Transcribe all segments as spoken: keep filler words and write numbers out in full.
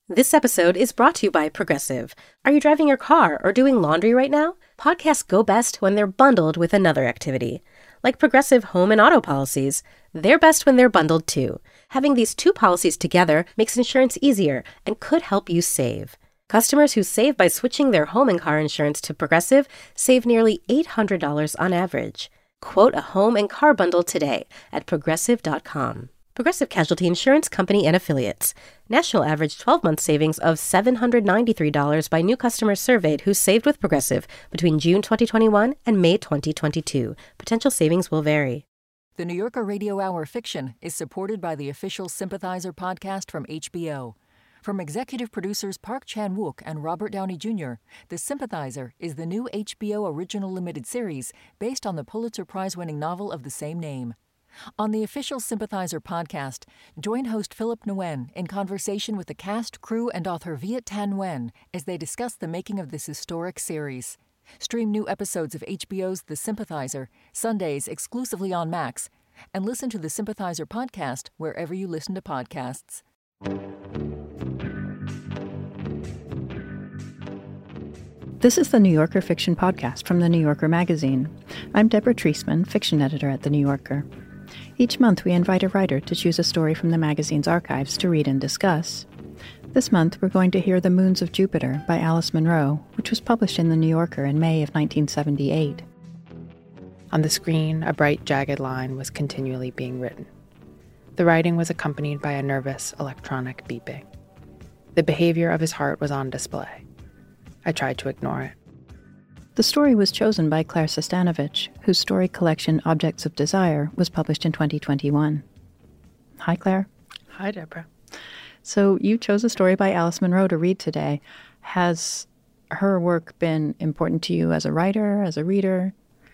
This episode is brought to you by Progressive. Are you driving your car or doing laundry right now? Podcasts go best when they're bundled with another activity. Like Progressive home and auto policies, they're best when they're bundled too. Having these two policies together makes insurance easier and could help you save. Customers who save by switching their home and car insurance to Progressive save nearly eight hundred dollars on average. Quote a home and car bundle today at progressive dot com. Progressive Casualty Insurance Company and Affiliates. National average twelve-month savings of seven hundred ninety-three dollars by new customers surveyed who saved with Progressive between June twenty twenty-one and May twenty twenty-two. Potential savings will vary. The New Yorker Radio Hour Fiction is supported by the official Sympathizer podcast from H B O. From executive producers Park Chan-wook and Robert Downey Junior, The Sympathizer is the new H B O original limited series based on the Pulitzer Prize-winning novel of the same name. On the official Sympathizer podcast, join host Philip Nguyen in conversation with the cast, crew, and author Viet Thanh Nguyen as they discuss the making of this historic series. Stream new episodes of H B O's The Sympathizer, Sundays exclusively on Max, and listen to the Sympathizer podcast wherever you listen to podcasts. This is the New Yorker Fiction Podcast from The New Yorker magazine. I'm Deborah Treisman, fiction editor at The New Yorker. Each month, we invite a writer to choose a story from the magazine's archives to read and discuss. This month, we're going to hear The Moons of Jupiter by Alice Munro, which was published in The New Yorker in May of nineteen seventy-eight. On the screen, a bright, jagged line was continually being written. The writing was accompanied by a nervous, electronic beeping. The behavior of his heart was on display. I tried to ignore it. The story was chosen by Claire Sestanovich, whose story collection Objects of Desire was published in twenty twenty-one. Hi, Claire. Hi, Deborah. So you chose a story by Alice Munro to read today. Has her work been important to you as a writer, as a reader?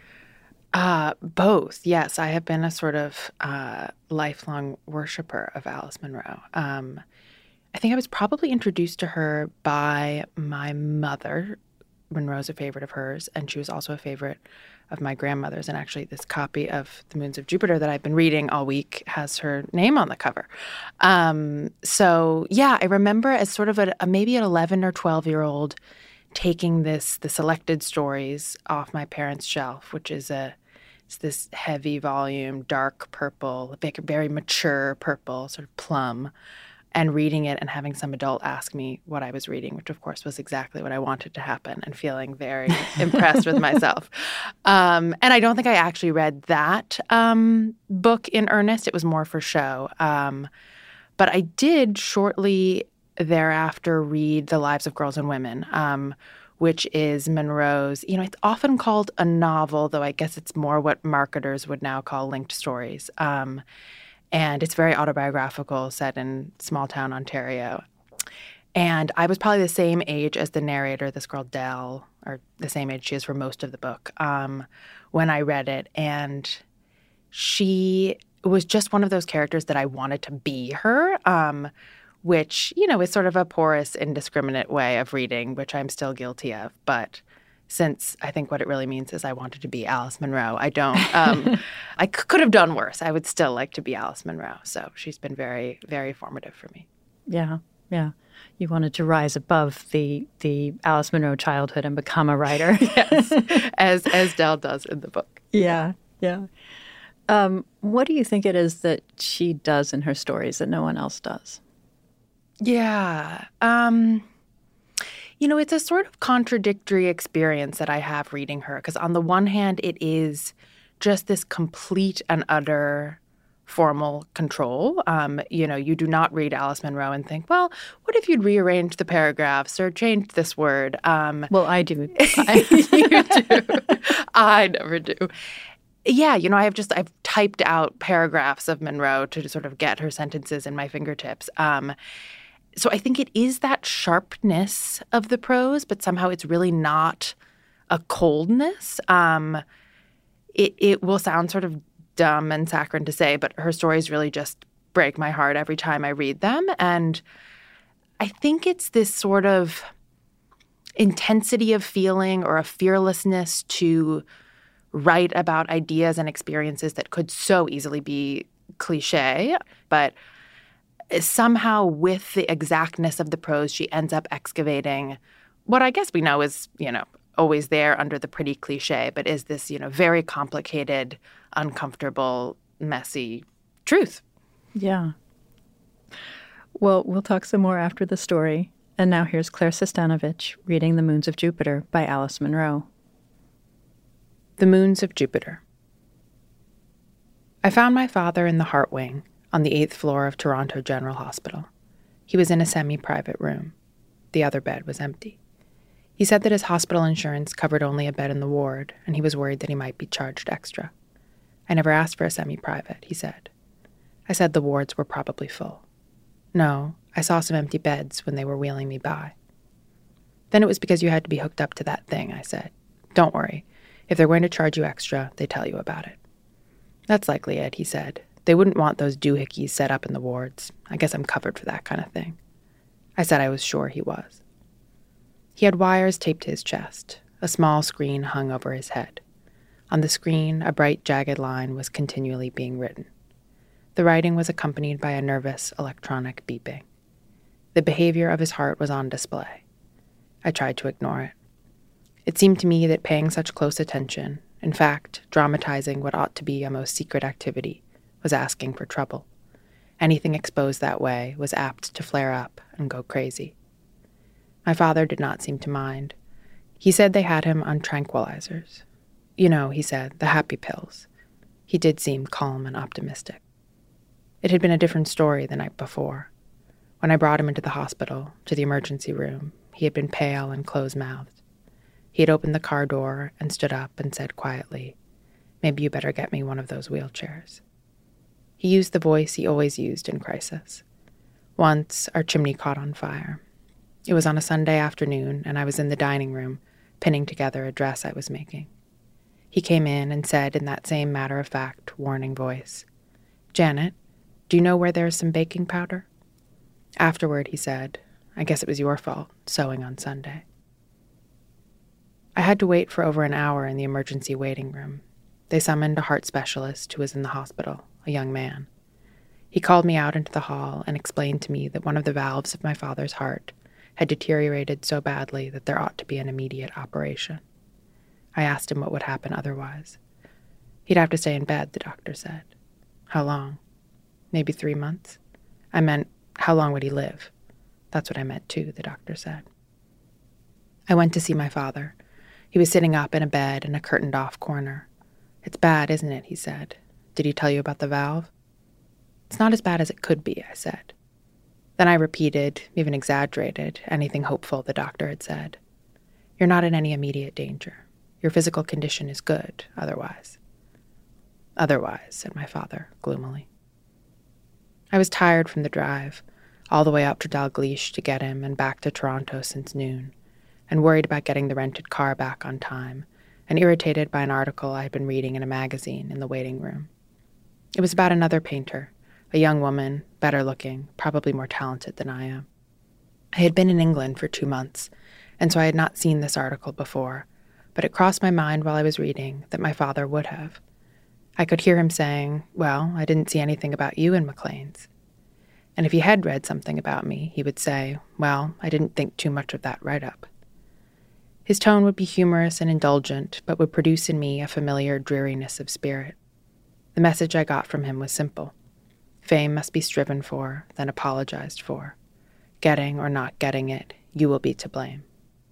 Uh, both, yes. I have been a sort of uh, lifelong worshiper of Alice Munro. Um, I think I was probably introduced to her by my mother. Munro's a favorite of hers, and she was also a favorite of my grandmother's. And actually, this copy of The Moons of Jupiter that I've been reading all week has her name on the cover. Um, so, yeah, I remember as sort of a, a maybe an eleven or twelve-year-old taking this the selected stories off my parents' shelf, which is a it's this heavy volume, dark purple, very mature purple, sort of plum, and reading it and having some adult ask me what I was reading, which, of course, was exactly what I wanted to happen, and feeling very impressed with myself. Um, and I don't think I actually read that um, book in earnest. It was more for show. Um, but I did shortly thereafter read The Lives of Girls and Women, um, which is Munro's, you know, it's often called a novel, though I guess it's more what marketers would now call linked stories. Um And it's very autobiographical, set in small-town Ontario. And I was probably the same age as the narrator, this girl Dell, or the same age she is for most of the book, um, when I read it. And she was just one of those characters that I wanted to be her, um, which, you know, is sort of a porous, indiscriminate way of reading, which I'm still guilty of. But since I think what it really means is I wanted to be Alice Munro. I don't, um, I c- could have done worse. I would still like to be Alice Munro. So she's been very, very formative for me. Yeah, yeah. You wanted to rise above the the Alice Munro childhood and become a writer. Yes, as, as Dell does in the book. Yeah, yeah. Um, what do you think it is that she does in her stories that no one else does? Yeah. Um... You know, it's a sort of contradictory experience that I have reading her, because on the one hand, it is just this complete and utter formal control. Um, you know, you do not read Alice Munro and think, well, what if you'd rearrange the paragraphs or change this word? Um, well, I do. I, you do. I never do. Yeah, you know, I have just, I've typed out paragraphs of Munro to sort of get her sentences in my fingertips. Um So I think it is that sharpness of the prose, but somehow it's really not a coldness. Um, it, it will sound sort of dumb and saccharine to say, but her stories really just break my heart every time I read them. And I think it's this sort of intensity of feeling or a fearlessness to write about ideas and experiences that could so easily be cliche, but somehow with the exactness of the prose, she ends up excavating what I guess we know is, you know, always there under the pretty cliche, but is this, you know, very complicated, uncomfortable, messy truth. Yeah. Well, we'll talk some more after the story. And now here's Claire Sestanovich reading The Moons of Jupiter by Alice Munro. The Moons of Jupiter. I found my father in the Heart Wing on the eighth floor of Toronto General Hospital. He was in a semi-private room. The other bed was empty. He said that his hospital insurance covered only a bed in the ward, and he was worried that he might be charged extra. I never asked for a semi-private, he said. I said the wards were probably full. No, I saw some empty beds when they were wheeling me by. Then it was because you had to be hooked up to that thing, I said. Don't worry. If they're going to charge you extra, they tell you about it. That's likely it, he said. They wouldn't want those doohickeys set up in the wards. I guess I'm covered for that kind of thing. I said I was sure he was. He had wires taped to his chest. A small screen hung over his head. On the screen, a bright, jagged line was continually being written. The writing was accompanied by a nervous, electronic beeping. The behavior of his heart was on display. I tried to ignore it. It seemed to me that paying such close attention, in fact, dramatizing what ought to be a most secret activity, was asking for trouble. Anything exposed that way was apt to flare up and go crazy. My father did not seem to mind. He said they had him on tranquilizers. You know, he said, the happy pills. He did seem calm and optimistic. It had been a different story the night before. When I brought him into the hospital, to the emergency room, he had been pale and close-mouthed. He had opened the car door and stood up and said quietly, "Maybe you better get me one of those wheelchairs." He used the voice he always used in crisis. Once, our chimney caught on fire. It was on a Sunday afternoon, and I was in the dining room, pinning together a dress I was making. He came in and said in that same matter-of-fact, warning voice, "Janet, do you know where there's some baking powder?" Afterward, he said, "I guess it was your fault, sewing on Sunday." I had to wait for over an hour in the emergency waiting room. They summoned a heart specialist who was in the hospital, a young man. He called me out into the hall and explained to me that one of the valves of my father's heart had deteriorated so badly that there ought to be an immediate operation. I asked him what would happen otherwise. He'd have to stay in bed, the doctor said. How long? Maybe three months? I meant, how long would he live? That's what I meant, too, the doctor said. I went to see my father. He was sitting up in a bed in a curtained-off corner. "It's bad, isn't it?" he said. "Did he tell you about the valve?" "It's not as bad as it could be," I said. Then I repeated, even exaggerated, anything hopeful the doctor had said. "You're not in any immediate danger. Your physical condition is good, otherwise." "Otherwise," said my father, gloomily. I was tired from the drive, all the way up to Dalgleish to get him and back to Toronto since noon, and worried about getting the rented car back on time, and irritated by an article I had been reading in a magazine in the waiting room. It was about another painter, a young woman, better looking, probably more talented than I am. I had been in England for two months, and so I had not seen this article before, but it crossed my mind while I was reading that my father would have. I could hear him saying, "Well, I didn't see anything about you in Maclean's." And if he had read something about me, he would say, "Well, I didn't think too much of that write-up." His tone would be humorous and indulgent, but would produce in me a familiar dreariness of spirit. The message I got from him was simple. Fame must be striven for, then apologized for. Getting or not getting it, you will be to blame.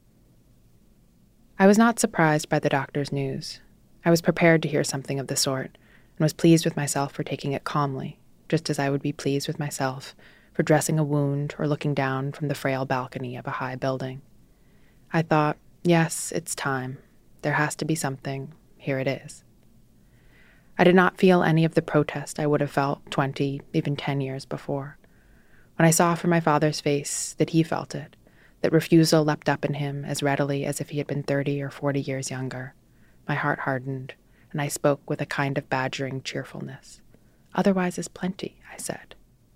I was not surprised by the doctor's news. I was prepared to hear something of the sort, and was pleased with myself for taking it calmly, just as I would be pleased with myself for dressing a wound or looking down from the frail balcony of a high building. I thought, yes, it's time. There has to be something. Here it is. I did not feel any of the protest I would have felt twenty, even ten years before. When I saw from my father's face that he felt it, that refusal leapt up in him as readily as if he had been thirty or forty years younger, my heart hardened, and I spoke with a kind of badgering cheerfulness. "Otherwise is plenty," I said.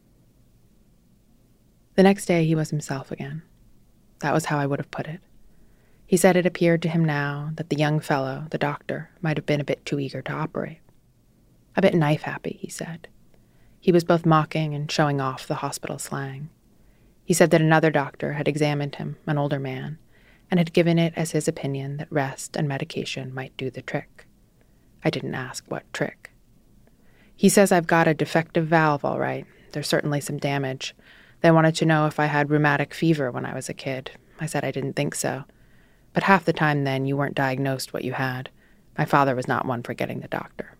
The next day he was himself again. That was how I would have put it. He said it appeared to him now that the young fellow, the doctor, might have been a bit too eager to operate. A bit knife-happy, he said. He was both mocking and showing off the hospital slang. He said that another doctor had examined him, an older man, and had given it as his opinion that rest and medication might do the trick. I didn't ask what trick. He says I've got a defective valve, all right. There's certainly some damage. They wanted to know if I had rheumatic fever when I was a kid. I said I didn't think so. But half the time then, you weren't diagnosed what you had. My father was not one for getting the doctor.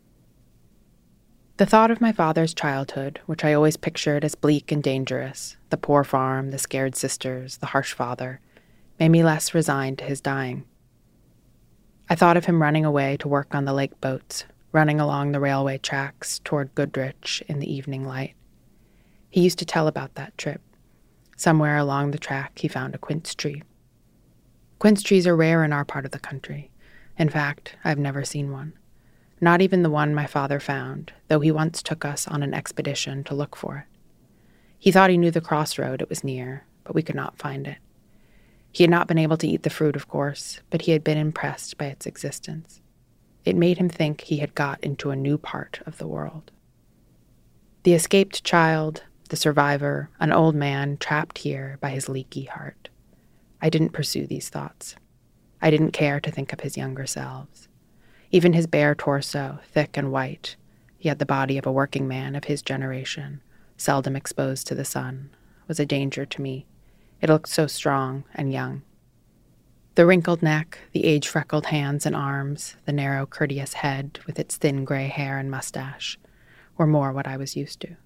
The thought of my father's childhood, which I always pictured as bleak and dangerous, the poor farm, the scared sisters, the harsh father, made me less resigned to his dying. I thought of him running away to work on the lake boats, running along the railway tracks toward Goodrich in the evening light. He used to tell about that trip. Somewhere along the track he found a quince tree. Quince trees are rare in our part of the country. In fact, I've never seen one. Not even the one my father found, though he once took us on an expedition to look for it. He thought he knew the crossroad it was near, but we could not find it. He had not been able to eat the fruit, of course, but he had been impressed by its existence. It made him think he had got into a new part of the world. The escaped child, the survivor, an old man trapped here by his leaky heart. I didn't pursue these thoughts. I didn't care to think of his younger selves. Even his bare torso, thick and white, he had the body of a working man of his generation, seldom exposed to the sun, was a danger to me. It looked so strong and young. The wrinkled neck, the age-freckled hands and arms, the narrow, courteous head with its thin gray hair and mustache, were more what I was used to.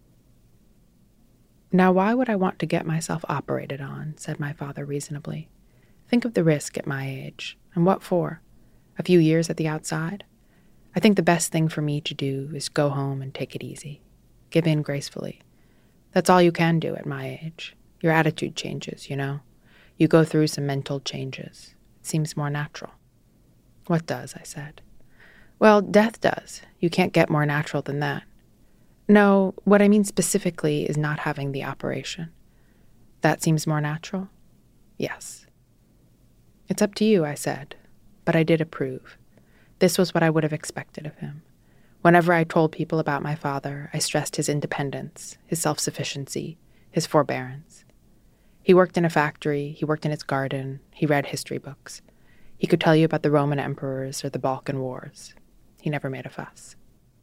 Now, why would I want to get myself operated on, said my father reasonably. Think of the risk at my age, and what for? A few years at the outside? I think the best thing for me to do is go home and take it easy. Give in gracefully. That's all you can do at my age. Your attitude changes, you know. You go through some mental changes. It seems more natural. What does? I said. Well, death does. You can't get more natural than that. No, what I mean specifically is not having the operation. That seems more natural? Yes. It's up to you, I said, but I did approve. This was what I would have expected of him. Whenever I told people about my father, I stressed his independence, his self-sufficiency, his forbearance. He worked in a factory, he worked in his garden, he read history books. He could tell you about the Roman emperors or the Balkan Wars. He never made a fuss.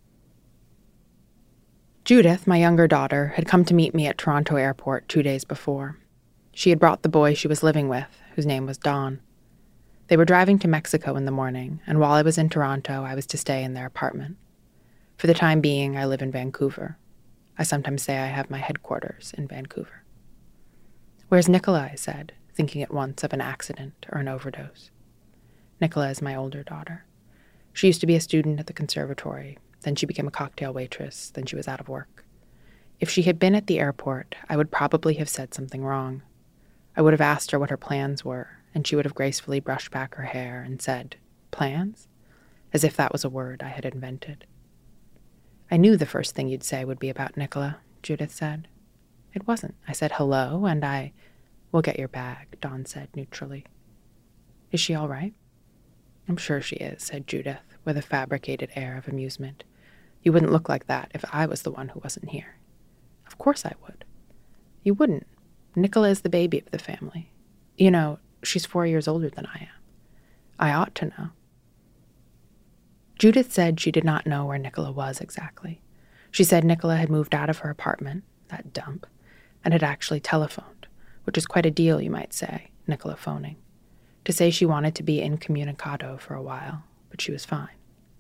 Judith, my younger daughter, had come to meet me at Toronto Airport two days before. She had brought the boy she was living with, whose name was Don. They were driving to Mexico in the morning, and while I was in Toronto, I was to stay in their apartment. For the time being, I live in Vancouver. I sometimes say I have my headquarters in Vancouver. Where's Nicola? I said, thinking at once of an accident or an overdose. Nicola is my older daughter. She used to be a student at the conservatory. Then she became a cocktail waitress. Then she was out of work. If she had been at the airport, I would probably have said something wrong. I would have asked her what her plans were, and she would have gracefully brushed back her hair and said, "Plans?" as if that was a word I had invented. I knew the first thing you'd say would be about Nicola, Judith said. It wasn't. I said hello, and I... We'll get your bag, Dawn said neutrally. Is she all right? I'm sure she is, said Judith, with a fabricated air of amusement. You wouldn't look like that if I was the one who wasn't here. Of course I would. You wouldn't. Nicola is the baby of the family. You know, she's four years older than I am. I ought to know. Judith said she did not know where Nicola was exactly. She said Nicola had moved out of her apartment, that dump, and had actually telephoned, which is quite a deal, you might say, Nicola phoning, to say she wanted to be incommunicado for a while, but she was fine.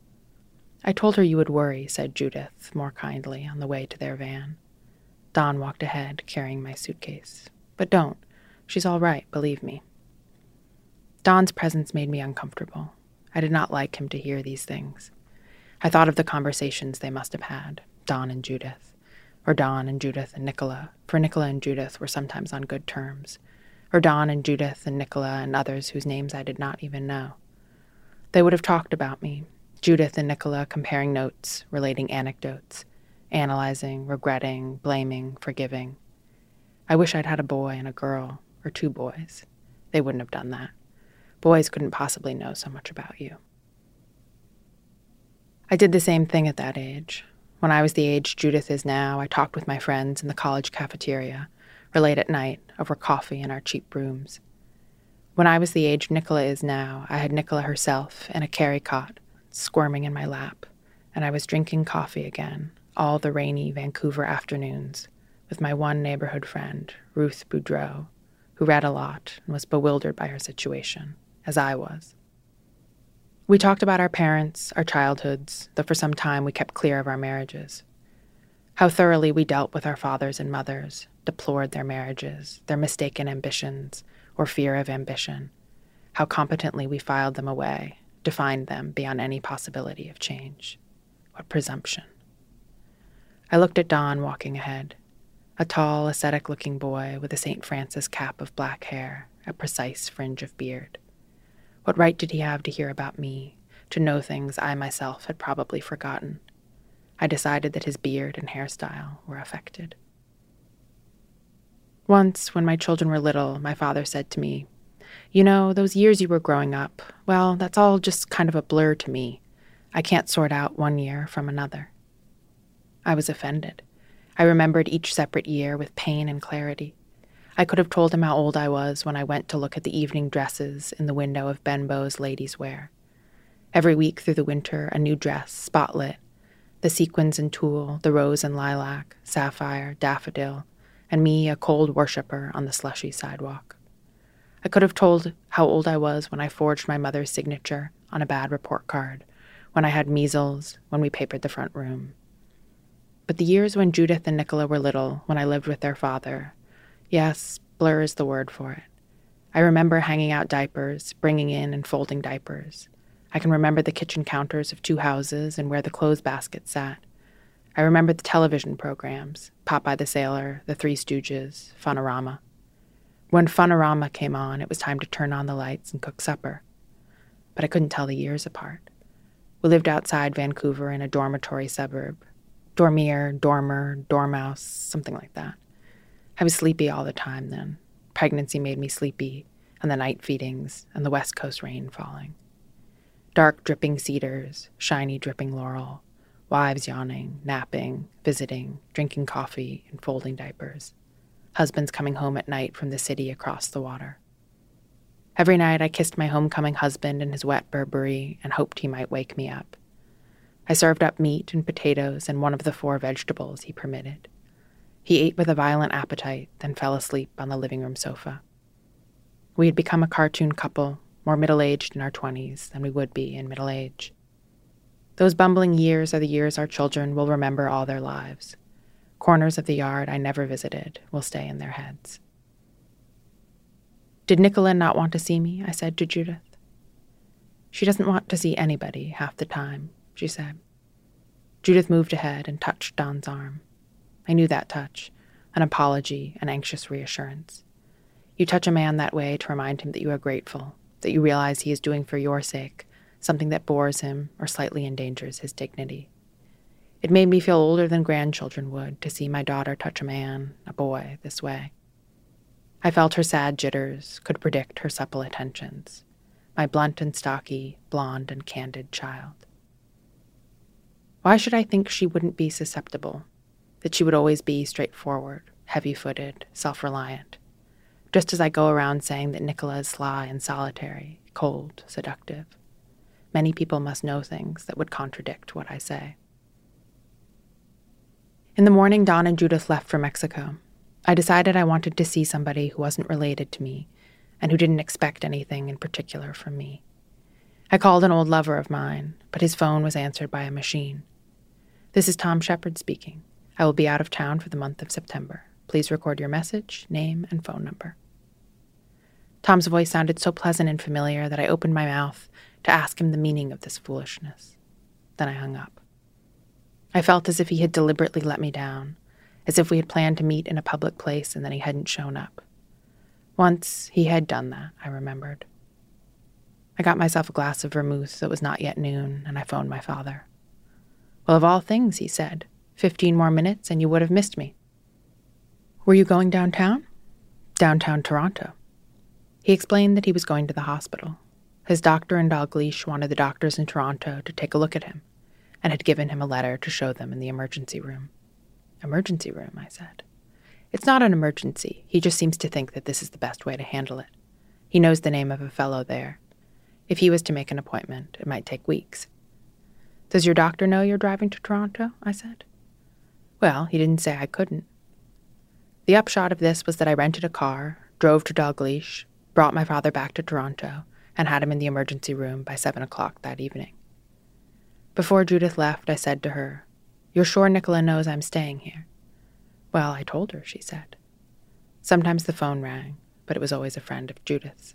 I told her you would worry, said Judith, more kindly, on the way to their van. Dawn walked ahead, carrying my suitcase. But don't. She's all right, believe me. Dawn's presence made me uncomfortable. I did not like him to hear these things. I thought of the conversations they must have had, Dawn and Judith, or Dawn and Judith and Nicola, for Nicola and Judith were sometimes on good terms, or Dawn and Judith and Nicola and others whose names I did not even know. They would have talked about me, Judith and Nicola comparing notes, relating anecdotes, analyzing, regretting, blaming, forgiving. I wish I'd had a boy and a girl, or two boys. They wouldn't have done that. Boys couldn't possibly know so much about you. I did the same thing at that age. When I was the age Judith is now, I talked with my friends in the college cafeteria, or late at night, over coffee in our cheap rooms. When I was the age Nicola is now, I had Nicola herself in a carry cot, squirming in my lap, and I was drinking coffee again, all the rainy Vancouver afternoons, with my one neighborhood friend, Ruth Boudreau, who read a lot and was bewildered by her situation, as I was. We talked about our parents, our childhoods, though for some time we kept clear of our marriages. How thoroughly we dealt with our fathers and mothers, deplored their marriages, their mistaken ambitions, or fear of ambition. How competently we filed them away, defined them beyond any possibility of change. What presumption. I looked at Don walking ahead, a tall, ascetic-looking boy with a Saint Francis cap of black hair, a precise fringe of beard. What right did he have to hear about me, to know things I myself had probably forgotten? I decided that his beard and hairstyle were affected. Once, when my children were little, my father said to me, "You know, those years you were growing up, well, that's all just kind of a blur to me. I can't sort out one year from another." I was offended. I remembered each separate year with pain and clarity. I could have told him how old I was when I went to look at the evening dresses in the window of Benbow's Ladies' Wear. Every week through the winter, a new dress, spotlit, the sequins and tulle, the rose and lilac, sapphire, daffodil, and me, a cold worshipper on the slushy sidewalk. I could have told how old I was when I forged my mother's signature on a bad report card, when I had measles, when we papered the front room. But the years when Judith and Nicola were little, when I lived with their father, yes, blur is the word for it. I remember hanging out diapers, bringing in and folding diapers. I can remember the kitchen counters of two houses and where the clothes baskets sat. I remember the television programs, Popeye the Sailor, The Three Stooges, Funorama. When Funorama came on, it was time to turn on the lights and cook supper. But I couldn't tell the years apart. We lived outside Vancouver in a dormitory suburb. Dormier, dormer, dormouse, something like that. I was sleepy all the time then. Pregnancy made me sleepy, and the night feedings, and the West Coast rain falling. Dark dripping cedars, shiny dripping laurel, wives yawning, napping, visiting, drinking coffee, and folding diapers. Husbands coming home at night from the city across the water. Every night I kissed my homecoming husband in his wet Burberry and hoped he might wake me up. I served up meat and potatoes and one of the four vegetables he permitted. He ate with a violent appetite, then fell asleep on the living room sofa. We had become a cartoon couple, more middle-aged in our twenties than we would be in middle age. Those bumbling years are the years our children will remember all their lives. Corners of the yard I never visited will stay in their heads. "Did Nicola not want to see me?" I said to Judith. "She doesn't want to see anybody half the time," she said. Judith moved ahead and touched Don's arm. I knew that touch, an apology, an anxious reassurance. You touch a man that way to remind him that you are grateful, that you realize he is doing for your sake something that bores him or slightly endangers his dignity. It made me feel older than grandchildren would to see my daughter touch a man, a boy, this way. I felt her sad jitters, could predict her supple attentions. My blunt and stocky, blonde and candid child. Why should I think she wouldn't be susceptible? That she would always be straightforward, heavy-footed, self-reliant, just as I go around saying that Nicola is sly and solitary, cold, seductive. Many people must know things that would contradict what I say. In the morning, Don and Judith left for Mexico. I decided I wanted to see somebody who wasn't related to me and who didn't expect anything in particular from me. I called an old lover of mine, but his phone was answered by a machine. "This is Tom Shepard speaking. I will be out of town for the month of September. Please record your message, name, and phone number." Tom's voice sounded so pleasant and familiar that I opened my mouth to ask him the meaning of this foolishness. Then I hung up. I felt as if he had deliberately let me down, as if we had planned to meet in a public place and then he hadn't shown up. Once he had done that, I remembered. I got myself a glass of vermouth that was not yet noon, and I phoned my father. "Well, of all things," he said, Fifteen more minutes and you would have missed me." "Were you going downtown?" "Downtown Toronto." He explained that he was going to the hospital. His doctor in Dalgleish wanted the doctors in Toronto to take a look at him. and had given him a letter to show them in the emergency room. Emergency room, I said. It's not an emergency. He just seems to think that this is the best way to handle it. He knows the name of a fellow there. If he was to make an appointment, it might take weeks. Does your doctor know you're driving to Toronto? I said. Well, he didn't say I couldn't. The upshot of this was that I rented a car, drove to Dalgleish, brought my father back to Toronto, and had him in the emergency room by seven o'clock that evening. Before Judith left, I said to her, "You're sure Nicola knows I'm staying here?" "Well, I told her," she said. Sometimes the phone rang, but it was always a friend of Judith's.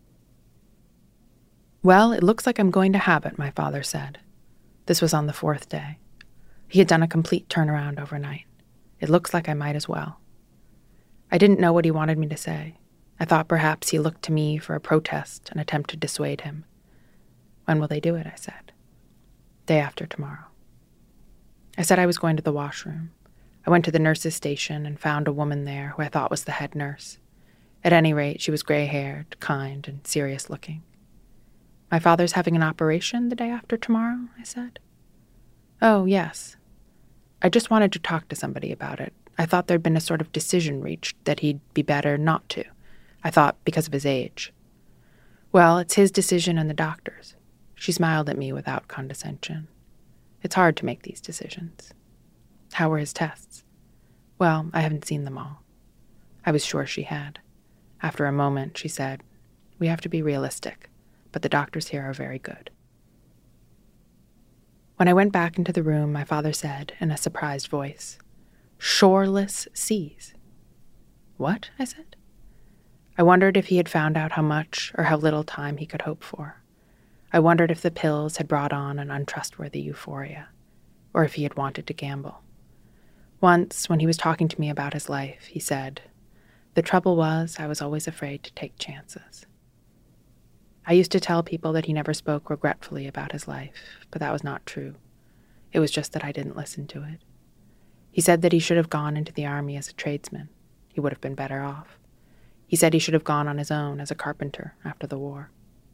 "Well, it looks like I'm going to have it," my father said. This was on the fourth day. He had done a complete turnaround overnight. It looks like I might as well. I didn't know what he wanted me to say. I thought perhaps he looked to me for a protest, an attempt to dissuade him. "When will they do it?" I said. "Day after tomorrow." I said I was going to the washroom. I went to the nurse's station and found a woman there who I thought was the head nurse. At any rate, she was gray-haired, kind, and serious-looking. "My father's having an operation the day after tomorrow?" I said. "Oh, yes. I just wanted to talk to somebody about it. I thought there'd been a sort of decision reached that he'd be better not to. I thought because of his age." "Well, it's his decision and the doctor's." She smiled at me without condescension. "It's hard to make these decisions." "How were his tests?" "Well, I haven't seen them all." I was sure she had. After a moment, she said, "We have to be realistic, but the doctors here are very good." When I went back into the room, my father said, in a surprised voice, "Shoreless seas." "What?" I said. I wondered if he had found out how much or how little time he could hope for. I wondered if the pills had brought on an untrustworthy euphoria, or if he had wanted to gamble. Once, when he was talking to me about his life, he said, "The trouble was I was always afraid to take chances." I used to tell people that he never spoke regretfully about his life, but that was not true. It was just that I didn't listen to it. He said that he should have gone into the army as a tradesman. He would have been better off. He said he should have gone on his own as a carpenter after the war.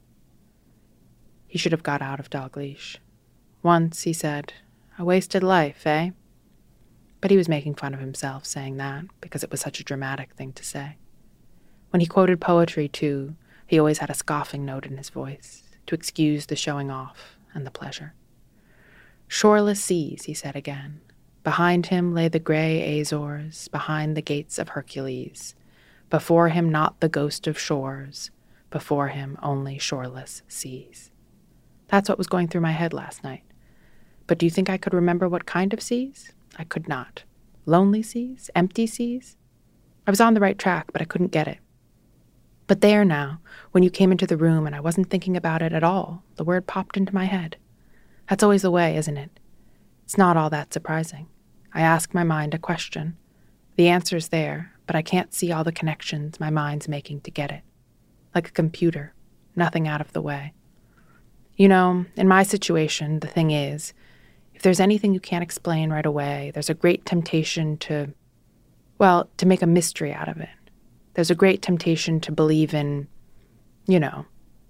He should have got out of Dalgleish. Once, he said, "A wasted life, eh?" But he was making fun of himself saying that because it was such a dramatic thing to say. When he quoted poetry, too, he always had a scoffing note in his voice to excuse the showing off and the pleasure. "Shoreless seas," he said again. Behind him lay the grey Azores, behind the gates of Hercules. Before him not the ghost of shores, before him only shoreless seas. That's what was going through my head last night. But do you think I could remember what kind of seas? I could not. Lonely seas? Empty seas? I was on the right track, but I couldn't get it. But there now, when you came into the room and I wasn't thinking about it at all, the word popped into my head. That's always the way, isn't it? It's not all that surprising. I ask my mind a question. The answer's there, but I can't see all the connections my mind's making to get it. Like a computer, nothing out of the way. You know, in my situation, the thing is, if there's anything you can't explain right away, there's a great temptation to, well, to make a mystery out of it. There's a great temptation to believe in, you know.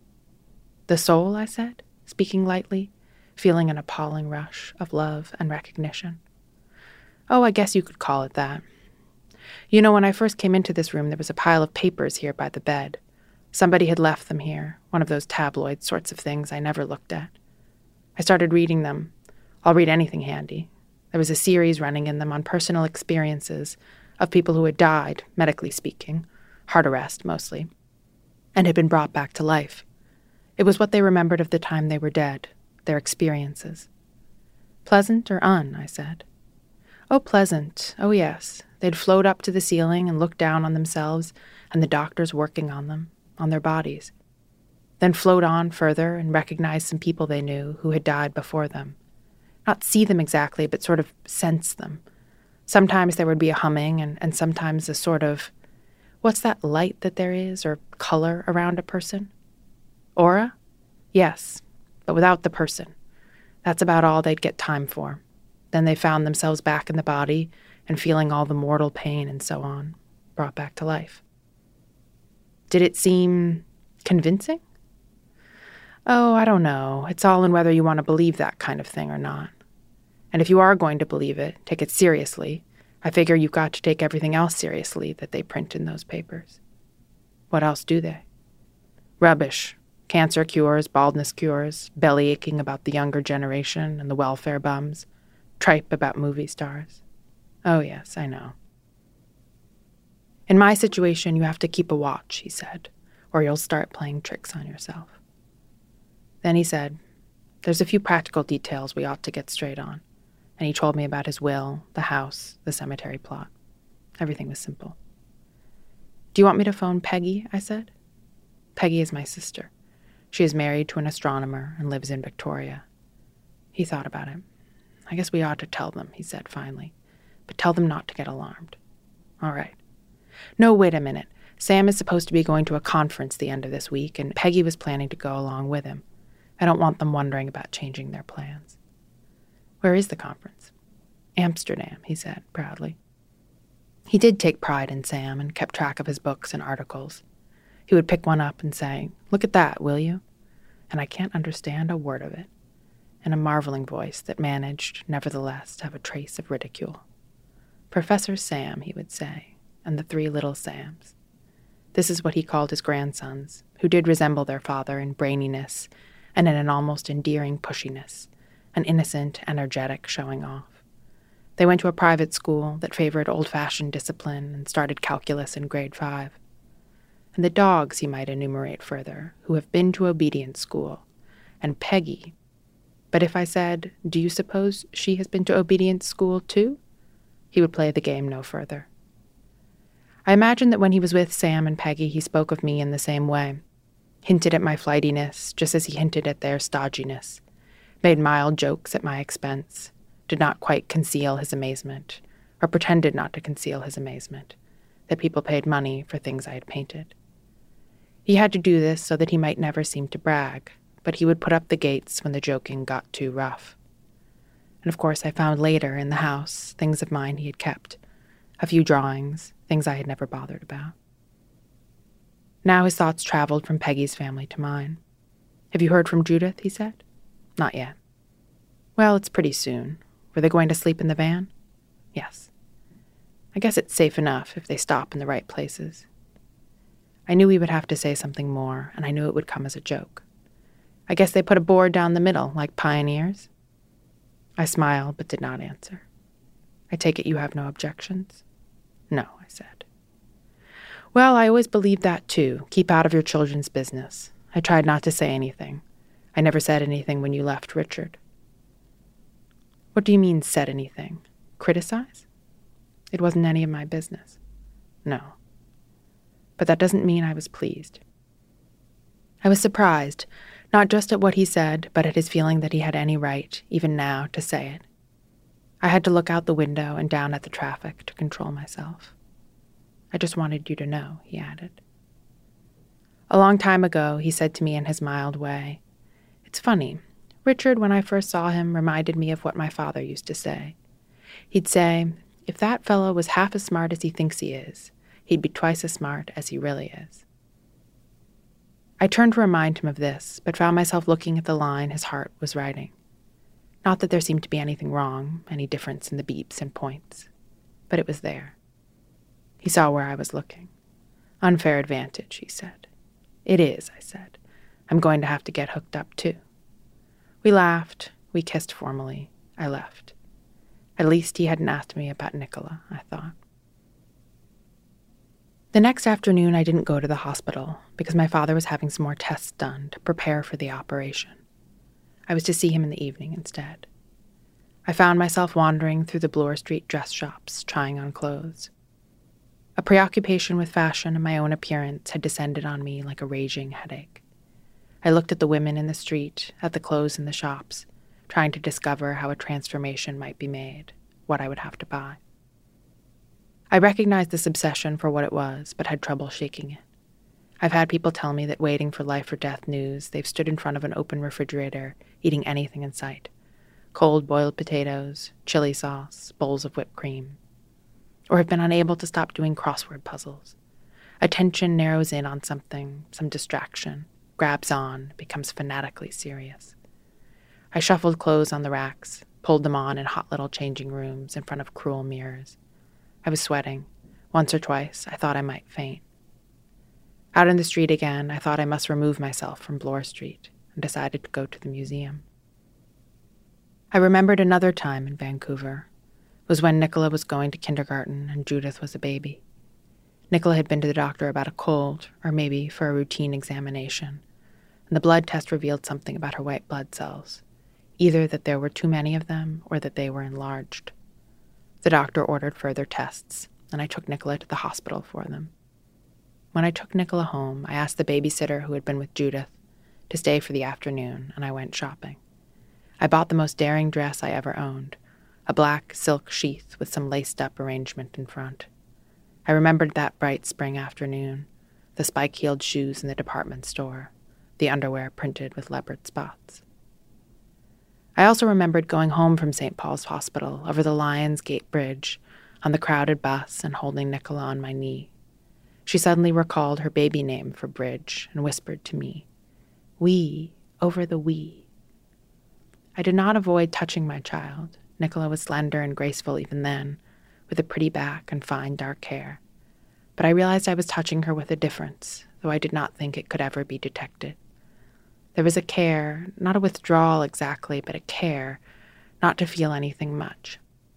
"The soul," I said, speaking lightly, feeling an appalling rush of love and recognition. "Oh, I guess you could call it that. You know, when I first came into this room, there was a pile of papers here by the bed. Somebody had left them here, one of those tabloid sorts of things I never looked at. I started reading them. I'll read anything handy. There was a series running in them on personal experiences of people who had died, medically speaking, heart arrest mostly, and had been brought back to life. It was what they remembered of the time they were dead, their experiences. "Pleasant or un?" I said. "Oh, pleasant. Oh, yes. They'd float up to the ceiling and look down on themselves and the doctors working on them, on their bodies. Then float on further and recognize some people they knew who had died before them. Not see them exactly, but sort of sense them. Sometimes there would be a humming and, and sometimes a sort of, what's that light that there is, or color around a person? Aura? Yes, but without the person. That's about all they'd get time for. Then they found themselves back in the body and feeling all the mortal pain and so on, brought back to life." Did it seem convincing? "Oh, I don't know. It's all in whether you want to believe that kind of thing or not. And if you are going to believe it, take it seriously, I figure you've got to take everything else seriously that they print in those papers. What else do they? Rubbish. Cancer cures, baldness cures, belly aching about the younger generation and the welfare bums, tripe about movie stars. Oh yes, I know. In my situation, you have to keep a watch, he said, or you'll start playing tricks on yourself. Then he said, there's a few practical details we ought to get straight on, and he told me about his will, the house, the cemetery plot. Everything was simple. Do you want me to phone Peggy? I said. Peggy is my sister. She is married to an astronomer and lives in Victoria. He thought about it. I guess we ought to tell them, he said finally, but tell them not to get alarmed. All right. No, wait a minute. Sam is supposed to be going to a conference the end of this week, and Peggy was planning to go along with him. I don't want them wondering about changing their plans. Where is the conference? Amsterdam, he said proudly. He did take pride in Sam and kept track of his books and articles. He would pick one up and say, look at that, will you? And I can't understand a word of it, in a marveling voice that managed, nevertheless, to have a trace of ridicule. Professor Sam, he would say, and the three little Sams. This is what he called his grandsons, who did resemble their father in braininess and in an almost endearing pushiness, an innocent, energetic showing off. They went to a private school that favored old-fashioned discipline and started calculus in grade five. And the dogs he might enumerate further, who have been to obedience school, and Peggy. But if I said, do you suppose she has been to obedience school too? He would play the game no further. I imagine that when he was with Sam and Peggy, he spoke of me in the same way, hinted at my flightiness just as he hinted at their stodginess, made mild jokes at my expense, did not quite conceal his amazement, or pretended not to conceal his amazement, that people paid money for things I had painted. He had to do this so that he might never seem to brag, but he would put up the gates when the joking got too rough. And of course I found later in the house things of mine he had kept, a few drawings, things I had never bothered about. Now his thoughts traveled from Peggy's family to mine. Have you heard from Judith, he said. Not yet. Well, it's pretty soon. Were they going to sleep in the van? Yes. I guess it's safe enough if they stop in the right places. I knew he would have to say something more, and I knew it would come as a joke. I guess they put a board down the middle, like pioneers? I smiled, but did not answer. I take it you have no objections? No, I said. Well, I always believed that, too. Keep out of your children's business. I tried not to say anything. I never said anything when you left Richard. What do you mean, said anything? Criticize? It wasn't any of my business. No. But that doesn't mean I was pleased. I was surprised, not just at what he said, but at his feeling that he had any right, even now, to say it. I had to look out the window and down at the traffic to control myself. I just wanted you to know, he added. A long time ago, he said to me in his mild way, it's funny, Richard, when I first saw him, reminded me of what my father used to say. He'd say, if that fellow was half as smart as he thinks he is, he'd be twice as smart as he really is. I turned to remind him of this, but found myself looking at the line his heart was writing. Not that there seemed to be anything wrong, any difference in the beeps and points, but it was there. He saw where I was looking. Unfair advantage, he said. It is, I said. I'm going to have to get hooked up, too. We laughed. We kissed formally. I left. At least he hadn't asked me about Nicola, I thought. The next afternoon, I didn't go to the hospital because my father was having some more tests done to prepare for the operation. I was to see him in the evening instead. I found myself wandering through the Bloor Street dress shops, trying on clothes. A preoccupation with fashion and my own appearance had descended on me like a raging headache. I looked at the women in the street, at the clothes in the shops, trying to discover how a transformation might be made, what I would have to buy. I recognized this obsession for what it was, but had trouble shaking it. I've had people tell me that waiting for life or death news, they've stood in front of an open refrigerator, eating anything in sight. Cold boiled potatoes, chili sauce, bowls of whipped cream. Or have been unable to stop doing crossword puzzles. Attention narrows in on something, some distraction, grabs on, becomes fanatically serious. I shuffled clothes on the racks, pulled them on in hot little changing rooms in front of cruel mirrors. I was sweating. Once or twice, I thought I might faint. Out in the street again, I thought I must remove myself from Bloor Street and decided to go to the museum. I remembered another time in Vancouver. It was when Nicola was going to kindergarten and Judith was a baby. Nicola had been to the doctor about a cold, or maybe for a routine examination, and the blood test revealed something about her white blood cells, either that there were too many of them or that they were enlarged. The doctor ordered further tests, and I took Nicola to the hospital for them. When I took Nicola home, I asked the babysitter who had been with Judith to stay for the afternoon, and I went shopping. I bought the most daring dress I ever owned, a black silk sheath with some laced-up arrangement in front. I remembered that bright spring afternoon, the spike-heeled shoes in the department store, the underwear printed with leopard spots. I also remembered going home from Saint Paul's Hospital over the Lions Gate Bridge on the crowded bus and holding Nicola on my knee. She suddenly recalled her baby name for Bridge and whispered to me, "Wee, over the wee." I did not avoid touching my child. Nicola was slender and graceful even then, with a pretty back and fine dark hair. But I realized I was touching her with a difference, though I did not think it could ever be detected. There was a care, not a withdrawal exactly, but a care, not to feel anything much.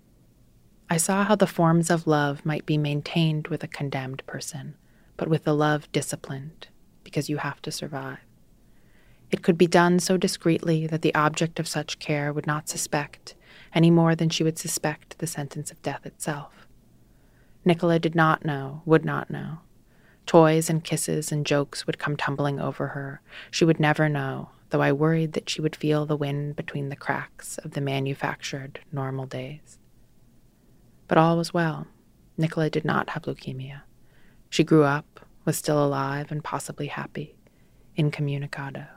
I saw how the forms of love might be maintained with a condemned person, but with the love disciplined, because you have to survive. It could be done so discreetly that the object of such care would not suspect, any more than she would suspect the sentence of death itself. Nicola did not know, would not know. Toys and kisses and jokes would come tumbling over her. She would never know, though I worried that she would feel the wind between the cracks of the manufactured normal days. But all was well. Nicola did not have leukemia. She grew up, was still alive and possibly happy, incommunicado.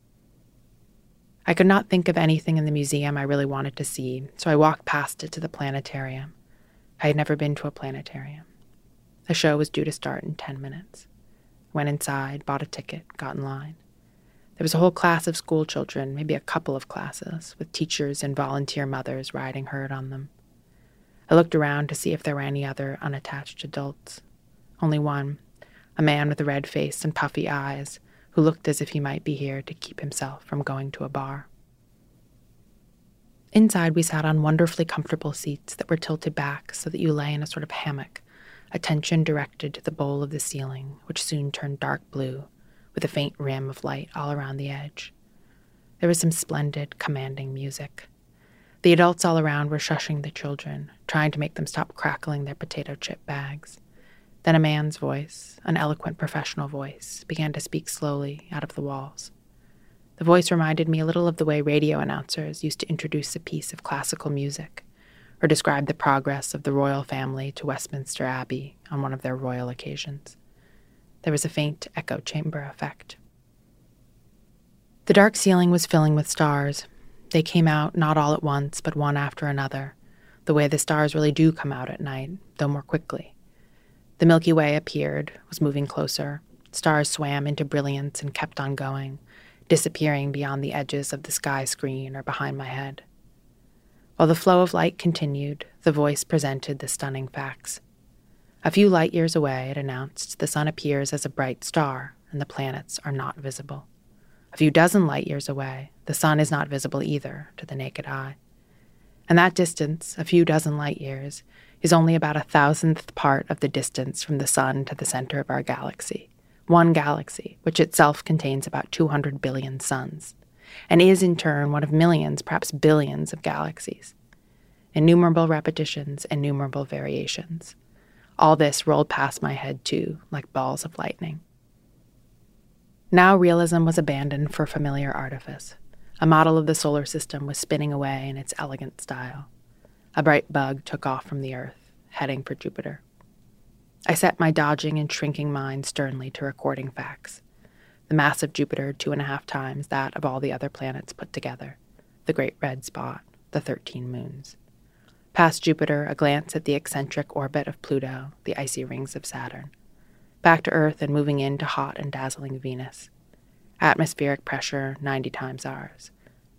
I could not think of anything in the museum I really wanted to see, so I walked past it to the planetarium. I had never been to a planetarium. The show was due to start in ten minutes. Went inside, bought a ticket, got in line. There was a whole class of school children, maybe a couple of classes, with teachers and volunteer mothers riding herd on them. I looked around to see if there were any other unattached adults. Only one, a man with a red face and puffy eyes, who looked as if he might be here to keep himself from going to a bar. Inside, we sat on wonderfully comfortable seats that were tilted back so that you lay in a sort of hammock, attention directed to the bowl of the ceiling, which soon turned dark blue, with a faint rim of light all around the edge. There was some splendid, commanding music. The adults all around were shushing the children, trying to make them stop crackling their potato chip bags. Then a man's voice, an eloquent professional voice, began to speak slowly out of the walls. The voice reminded me a little of the way radio announcers used to introduce a piece of classical music, or describe the progress of the royal family to Westminster Abbey on one of their royal occasions. There was a faint echo chamber effect. The dark ceiling was filling with stars. They came out not all at once, but one after another, the way the stars really do come out at night, though more quickly. The Milky Way appeared, was moving closer. Stars swam into brilliance and kept on going, disappearing beyond the edges of the sky screen or behind my head. While the flow of light continued, the voice presented the stunning facts. A few light years away, it announced, the sun appears as a bright star, and the planets are not visible. A few dozen light years away, the sun is not visible either to the naked eye. And that distance, a few dozen light years, is only about a thousandth part of the distance from the sun to the center of our galaxy. One galaxy, which itself contains about two hundred billion suns, and is in turn one of millions, perhaps billions of galaxies. Innumerable repetitions, innumerable variations. All this rolled past my head too, like balls of lightning. Now realism was abandoned for familiar artifice. A model of the solar system was spinning away in its elegant style. A bright bug took off from the Earth, heading for Jupiter. I set my dodging and shrinking mind sternly to recording facts. The mass of Jupiter two and a half times that of all the other planets put together. The great red spot, the thirteen moons. Past Jupiter, a glance at the eccentric orbit of Pluto, the icy rings of Saturn. Back to Earth and moving into hot and dazzling Venus. Atmospheric pressure ninety times ours.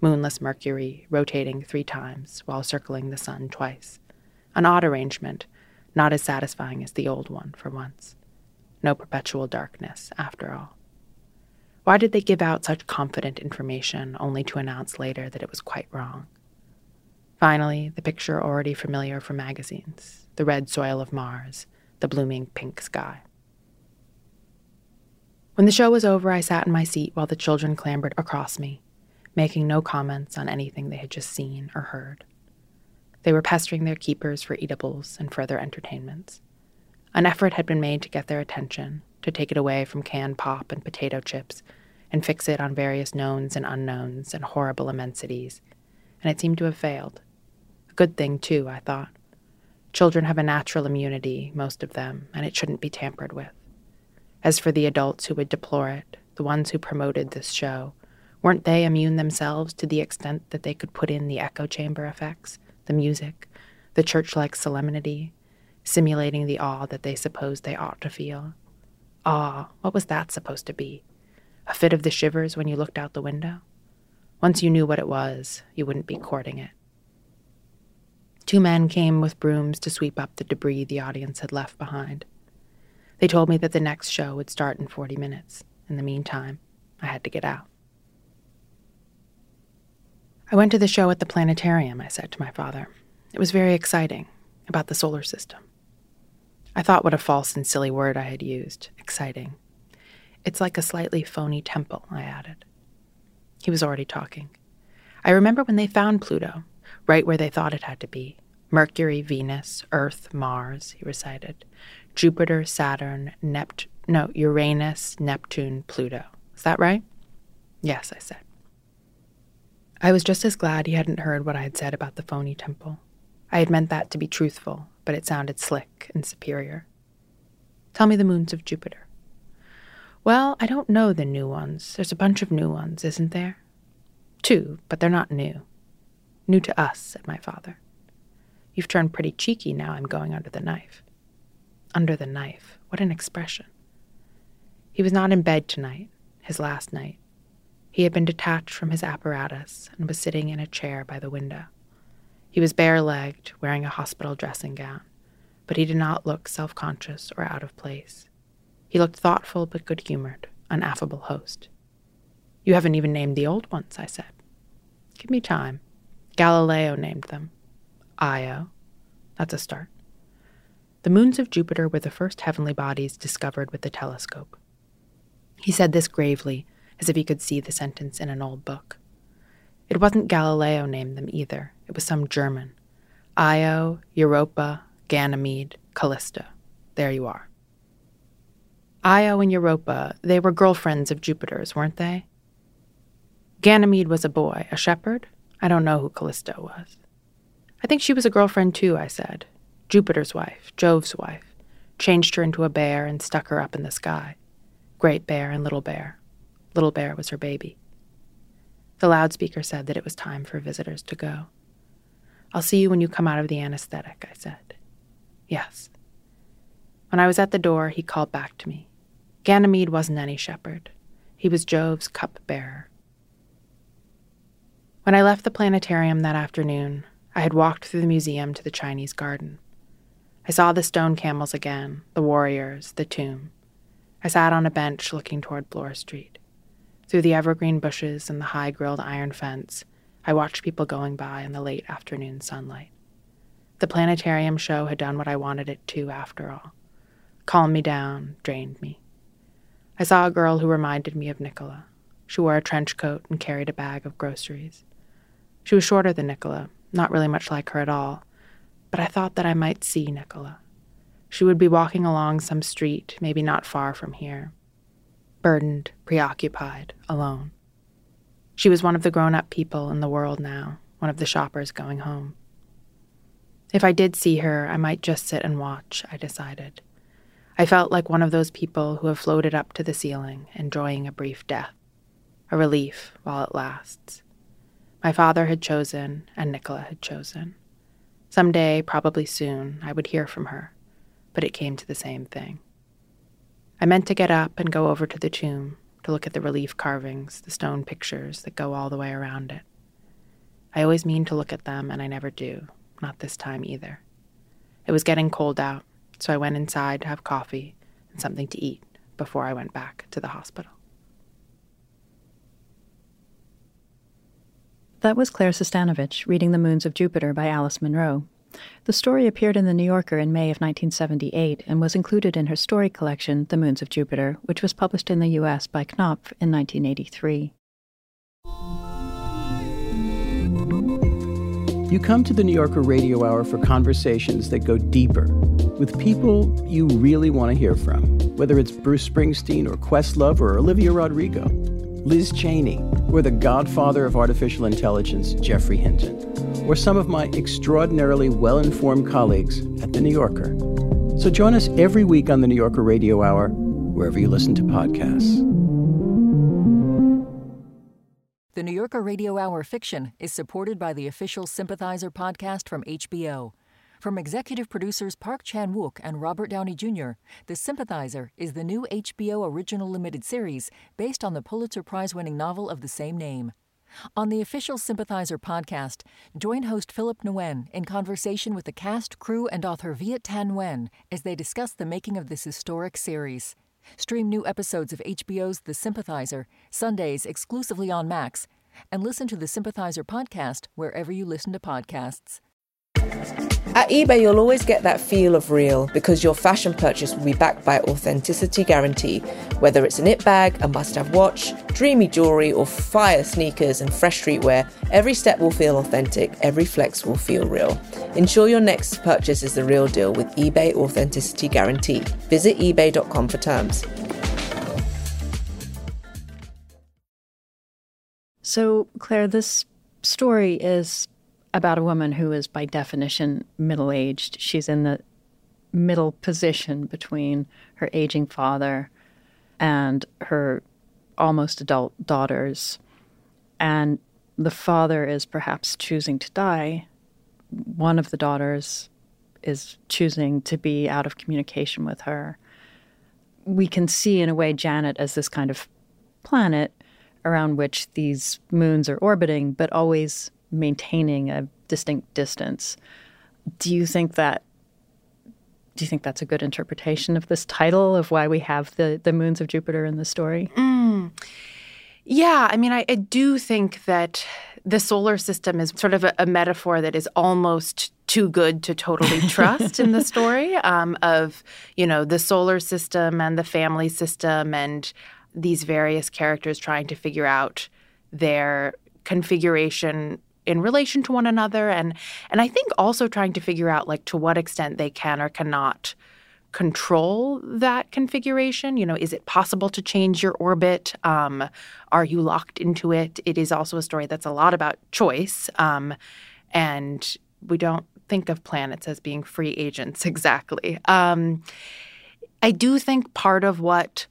moonless Mercury rotating three times while circling the sun twice. An odd arrangement, not as satisfying as the old one for once. No perpetual darkness, after all. Why did they give out such confident information only to announce later that it was quite wrong? Finally, the picture already familiar from magazines, the red soil of Mars, the blooming pink sky. When the show was over, I sat in my seat while the children clambered across me, making no comments on anything they had just seen or heard. They were pestering their keepers for eatables and further entertainments. An effort had been made to get their attention, to take it away from canned pop and potato chips, and fix it on various knowns and unknowns and horrible immensities, and it seemed to have failed. A good thing, too, I thought. Children have a natural immunity, most of them, and it shouldn't be tampered with. As for the adults who would deplore it, the ones who promoted this show, weren't they immune themselves to the extent that they could put in the echo chamber effects, the music, the church-like solemnity, simulating the awe that they supposed they ought to feel? Awe, what was that supposed to be? A fit of the shivers when you looked out the window? Once you knew what it was, you wouldn't be courting it. Two men came with brooms to sweep up the debris the audience had left behind. They told me that the next show would start in forty minutes. In the meantime, I had to get out. I went to the show at the planetarium, I said to my father. It was very exciting, about the solar system. I thought what a false and silly word I had used, exciting. It's like a slightly phony temple, I added. He was already talking. I remember when they found Pluto, right where they thought it had to be. Mercury, Venus, Earth, Mars, he recited. Jupiter, Saturn, Nept- no, Uranus, Neptune, Pluto. Is that right? Yes, I said. I was just as glad he hadn't heard what I had said about the phony temple. I had meant that to be truthful, but it sounded slick and superior. Tell me the moons of Jupiter. Well, I don't know the new ones. There's a bunch of new ones, isn't there? Two, but they're not new. New to us, said my father. You've turned pretty cheeky now I'm going under the knife. Under the knife. What an expression. He was not in bed tonight, his last night. He had been detached from his apparatus and was sitting in a chair by the window. He was bare-legged, wearing a hospital dressing gown, but he did not look self-conscious or out of place. He looked thoughtful but good-humored, an affable host. You haven't even named the old ones, I said. Give me time. Galileo named them. Io. That's a start. The moons of Jupiter were the first heavenly bodies discovered with the telescope. He said this gravely, as if he could see the sentence in an old book. It wasn't Galileo named them either. It was some German. Io, Europa, Ganymede, Callisto. There you are. Io and Europa, they were girlfriends of Jupiter's, weren't they? Ganymede was a boy, a shepherd? I don't know who Callisto was. I think she was a girlfriend too, I said. Jupiter's wife, Jove's wife. Changed her into a bear and stuck her up in the sky. Great Bear and Little Bear. Little Bear was her baby. The loudspeaker said that it was time for visitors to go. I'll see you when you come out of the anesthetic, I said. Yes. When I was at the door, he called back to me. Ganymede wasn't any shepherd. He was Jove's cup-bearer. When I left the planetarium that afternoon, I had walked through the museum to the Chinese garden. I saw the stone camels again, the warriors, the tomb. I sat on a bench looking toward Bloor Street. Through the evergreen bushes and the high-grilled iron fence, I watched people going by in the late afternoon sunlight. The planetarium show had done what I wanted it to after all. Calmed me down, drained me. I saw a girl who reminded me of Nicola. She wore a trench coat and carried a bag of groceries. She was shorter than Nicola, not really much like her at all, but I thought that I might see Nicola. She would be walking along some street, maybe not far from here. Burdened, preoccupied, alone. She was one of the grown-up people in the world now, one of the shoppers going home. If I did see her, I might just sit and watch, I decided. I felt like one of those people who have floated up to the ceiling, enjoying a brief death, a relief while it lasts. My father had chosen, and Nicola had chosen. Someday, probably soon, I would hear from her, but it came to the same thing. I meant to get up and go over to the tomb, to look at the relief carvings, the stone pictures that go all the way around it. I always mean to look at them, and I never do. Not this time either. It was getting cold out, so I went inside to have coffee and something to eat before I went back to the hospital. That was Claire Sestanovich reading The Moons of Jupiter by Alice Munro. The story appeared in The New Yorker in May of nineteen seventy-eight and was included in her story collection, The Moons of Jupiter, which was published in the U S by Knopf in nineteen eighty-three. You come to the New Yorker Radio Hour for conversations that go deeper, with people you really want to hear from, whether it's Bruce Springsteen or Questlove or Olivia Rodrigo, Liz Cheney, or the godfather of artificial intelligence, Geoffrey Hinton, or some of my extraordinarily well-informed colleagues at The New Yorker. So join us every week on the New Yorker Radio Hour, wherever you listen to podcasts. The New Yorker Radio Hour fiction is supported by the official Sympathizer podcast from H B O. From executive producers Park Chan-wook and Robert Downey Junior, The Sympathizer is the new H B O original limited series based on the Pulitzer Prize-winning novel of the same name. On the official Sympathizer podcast, join host Philip Nguyen in conversation with the cast, crew, and author Viet Thanh Nguyen as they discuss the making of this historic series. Stream new episodes of H B O's The Sympathizer, Sundays exclusively on Max, and listen to the Sympathizer podcast wherever you listen to podcasts. At eBay, you'll always get that feel of real because your fashion purchase will be backed by Authenticity Guarantee. Whether it's a knit bag, a must-have watch, dreamy jewelry, or fire sneakers and fresh streetwear, every step will feel authentic, every flex will feel real. Ensure your next purchase is the real deal with eBay Authenticity Guarantee. Visit ebay dot com for terms. So, Claire, this story is about a woman who is, by definition, middle-aged. She's in the middle position between her aging father and her almost adult daughters. And the father is perhaps choosing to die. One of the daughters is choosing to be out of communication with her. We can see, in a way, Janet as this kind of planet around which these moons are orbiting, but always maintaining a distinct distance. Do you think that do you think that's a good interpretation of this title, of why we have the, the moons of Jupiter in the story? Mm. Yeah, I mean, I, I do think that the solar system is sort of a, a metaphor that is almost too good to totally trust in the story um, of, you know, the solar system and the family system and these various characters trying to figure out their configuration in relation to one another. And and I think also trying to figure out, like, to what extent they can or cannot control that configuration. You know, is it possible to change your orbit? Um, are you locked into it? It is also a story that's a lot about choice. Um, and we don't think of planets as being free agents exactly. Um, I do think part of what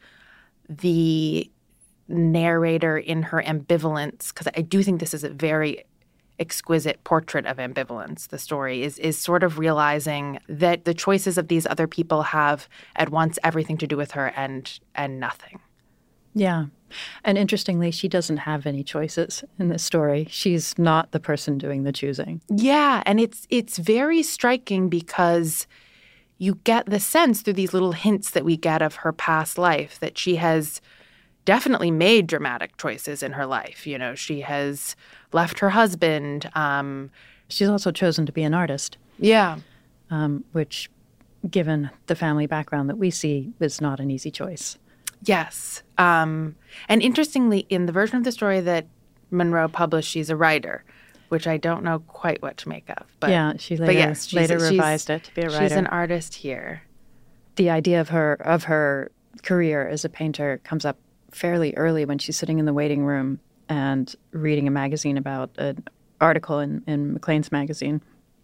the narrator in her ambivalence, because I do think this is a very exquisite portrait of ambivalence, the story, is is sort of realizing that the choices of these other people have at once everything to do with her and and nothing. Yeah. And interestingly, she doesn't have any choices in this story. She's not the person doing the choosing. Yeah, and it's it's very striking because you get the sense through these little hints that we get of her past life that she has definitely made dramatic choices in her life. You know, she has left her husband. Um, She's also chosen to be an artist. Yeah. Um, which, given the family background that we see, is not an easy choice. Yes. Um, and interestingly, in the version of the story that Munro published, she's a writer, which I don't know quite what to make of. But, yeah, she later, but yes, later revised it to be a writer. She's an artist here. The idea of her of her career as a painter comes up fairly early when she's sitting in the waiting room and reading a magazine about an article in, in Maclean's magazine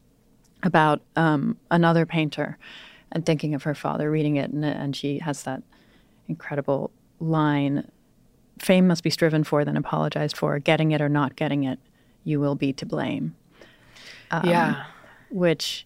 about um, another painter and thinking of her father, reading it, and, and she has that incredible line, "Fame must be striven for, then apologized for. Getting it or not getting it, you will be to blame." Um, yeah. Which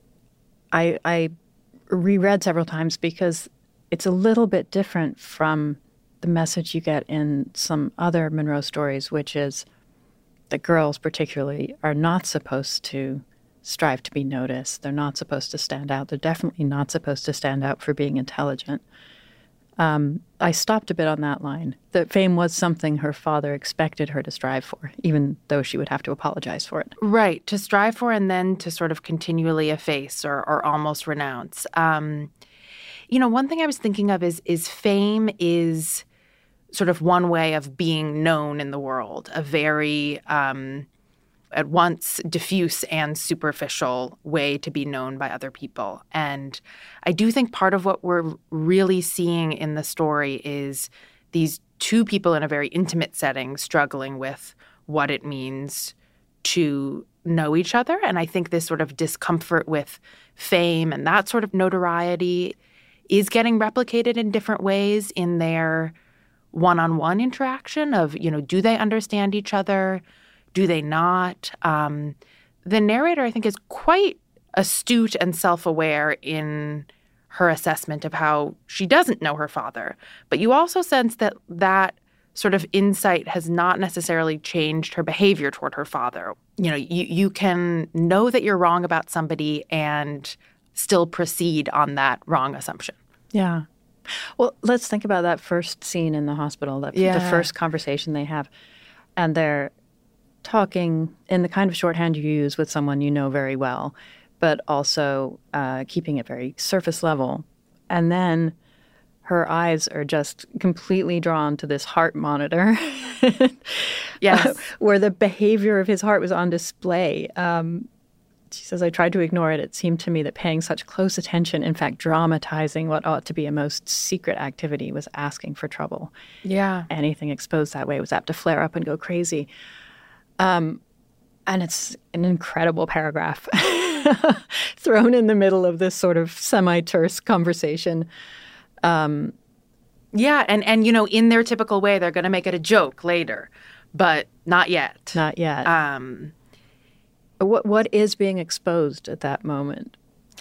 I, I reread several times because it's a little bit different from the message you get in some other Munro stories, which is the girls particularly are not supposed to strive to be noticed. They're not supposed to stand out. They're definitely not supposed to stand out for being intelligent. Um, I stopped a bit on that line. That fame was something her father expected her to strive for, even though she would have to apologize for it. Right, to strive for and then to sort of continually efface or, or almost renounce. Um, you know, one thing I was thinking of is is fame is sort of one way of being known in the world, a very um, at once diffuse and superficial way to be known by other people. And I do think part of what we're really seeing in the story is these two people in a very intimate setting struggling with what it means to know each other. And I think this sort of discomfort with fame and that sort of notoriety is getting replicated in different ways in their one-on-one interaction of, you know, do they understand each other? Do they not? Um, the narrator, I think, is quite astute and self-aware in her assessment of how she doesn't know her father. But you also sense that that sort of insight has not necessarily changed her behavior toward her father. You know, you, you can know that you're wrong about somebody and still proceed on that wrong assumption. Yeah. Well, let's think about that first scene in the hospital, that, yeah. the first conversation they have. And they're talking in the kind of shorthand you use with someone you know very well, but also uh, keeping it very surface level. And then her eyes are just completely drawn to this heart monitor. Yes. uh, where the behavior of his heart was on display. Um, she says, I tried to ignore it. It seemed to me that paying such close attention, in fact, dramatizing what ought to be a most secret activity, was asking for trouble. Yeah. Anything exposed that way was apt to flare up and go crazy. Um, and it's an incredible paragraph thrown in the middle of this sort of semi-terse conversation. Um, yeah, and, and, you know, in their typical way, they're going to make it a joke later, but not yet. Not yet. Um, what What is being exposed at that moment?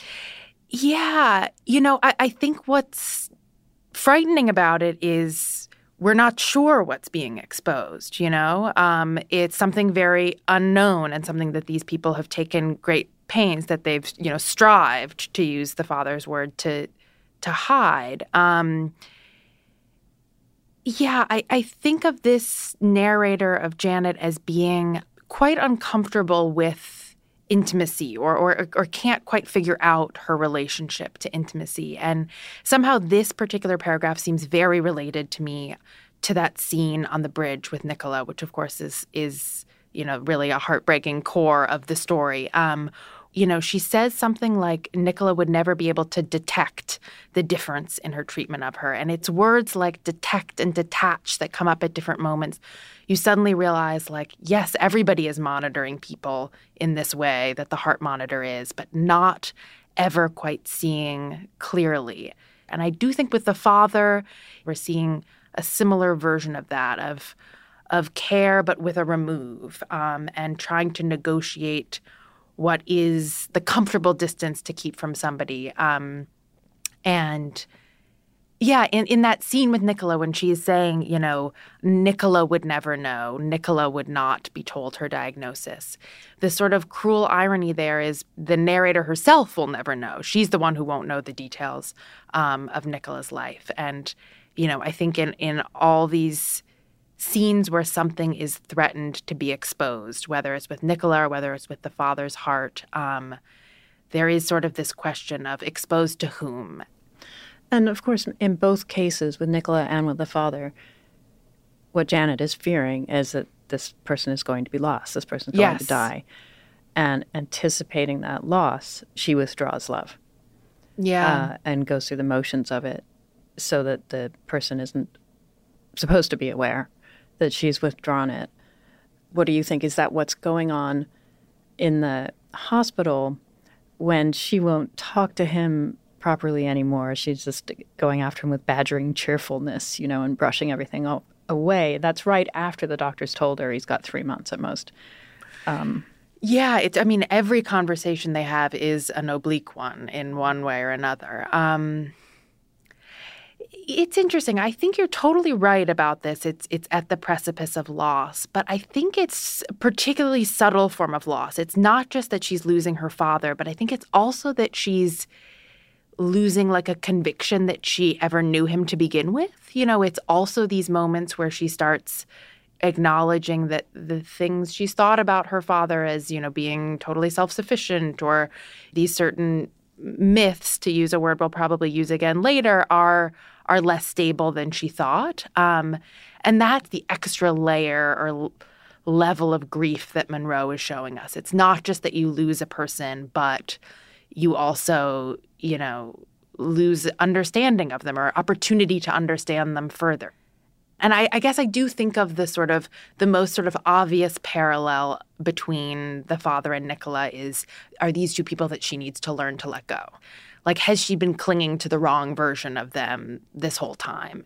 Yeah, you know, I, I think what's frightening about it is we're not sure what's being exposed, you know? Um, it's something very unknown and something that these people have taken great pains, that they've, you know, strived, to use the father's word, to to hide. Um, yeah, I, I think of this narrator of Janet as being quite uncomfortable with intimacy or, or or can't quite figure out her relationship to intimacy. And somehow this particular paragraph seems very related to me to that scene on the bridge with Nicola, which of course is, is you know, really a heartbreaking core of the story. Um, you know, she says something like Nicola would never be able to detect the difference in her treatment of her. And it's words like detect and detach that come up at different moments. You suddenly realize, like, yes, everybody is monitoring people in this way that the heart monitor is, but not ever quite seeing clearly. And I do think with the father, we're seeing a similar version of that, of of care, but with a remove, um, and trying to negotiate what is the comfortable distance to keep from somebody. Um, and yeah, in, in that scene with Nicola, when she is saying, you know, Nicola would never know, Nicola would not be told her diagnosis, the sort of cruel irony there is the narrator herself will never know. She's the one who won't know the details um, of Nicola's life. And, you know, I think in, in all these scenes where something is threatened to be exposed, whether it's with Nicola or whether it's with the father's heart, um, there is sort of this question of exposed to whom. And of course, in both cases, with Nicola and with the father, what Janet is fearing is that this person is going to be lost. This person is going Yes. to die. And anticipating that loss, she withdraws love. Yeah. Uh, and goes through the motions of it so that the person isn't supposed to be aware that she's withdrawn it. What do you think? Is that what's going on in the hospital when she won't talk to him properly anymore? She's just going after him with badgering cheerfulness, you know, and brushing everything o- away. That's right after the doctors told her he's got three months at most. Um, yeah, it's, I mean, every conversation they have is an oblique one in one way or another. Um It's interesting. I think you're totally right about this. It's it's at the precipice of loss, but I think it's a particularly subtle form of loss. It's not just that she's losing her father, but I think it's also that she's losing like a conviction that she ever knew him to begin with. You know, it's also these moments where she starts acknowledging that the things she's thought about her father as, you know, being totally self-sufficient, or these certain myths, to use a word we'll probably use again later, are are less stable than she thought. Um, and that's the extra layer or l- level of grief that Monroe is showing us. It's not just that you lose a person, but you also, you know, lose understanding of them or opportunity to understand them further. And I, I guess I do think of the sort of the most sort of obvious parallel between the father and Nicola is, are these two people that she needs to learn to let go? Like, has she been clinging to the wrong version of them this whole time?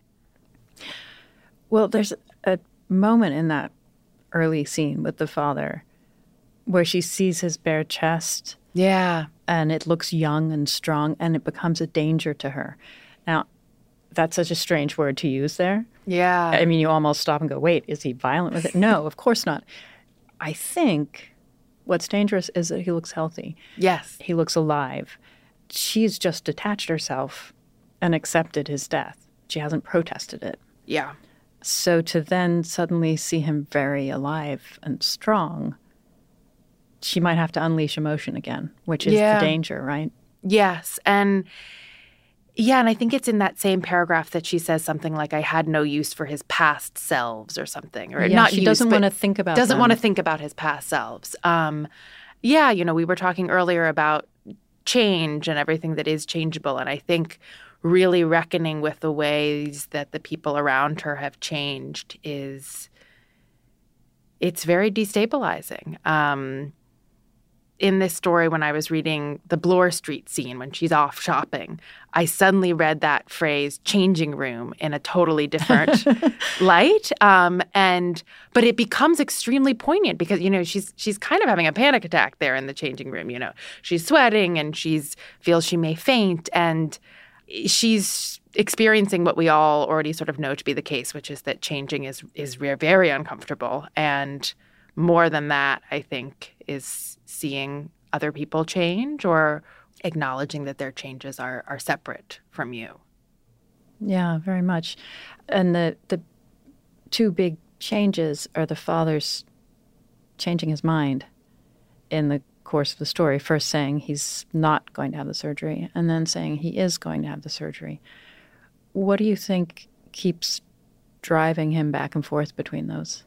Well, there's a moment in that early scene with the father where she sees his bare chest. Yeah. And it looks young and strong, and it becomes a danger to her. Now, that's such a strange word to use there. Yeah. I mean, you almost stop and go, wait, is he violent with it? No, of course not. I think what's dangerous is that he looks healthy. Yes. He looks alive. She's just detached herself and accepted his death. She hasn't protested it. Yeah. So to then suddenly see him very alive and strong, she might have to unleash emotion again, which is yeah. the danger, right? Yes. And yeah, and I think it's in that same paragraph that she says something like, I had no use for his past selves or something. Or yeah, not she use, doesn't want to think about Doesn't them. want to think about his past selves. Um, yeah, you know, we were talking earlier about change and everything that is changeable. And I think really reckoning with the ways that the people around her have changed is, it's very destabilizing. Um In this story, when I was reading the Bloor Street scene when she's off shopping, I suddenly read that phrase "changing room" in a totally different light. Um, and but it becomes extremely poignant because, you know, she's she's kind of having a panic attack there in the changing room. You know, she's sweating and she's feels she may faint, and she's experiencing what we all already sort of know to be the case, which is that changing is is very uncomfortable. And more than that, I think, is seeing other people change or acknowledging that their changes are are separate from you. Yeah, very much. And the the two big changes are the father's changing his mind in the course of the story, first saying he's not going to have the surgery and then saying he is going to have the surgery. What do you think keeps driving him back and forth between those?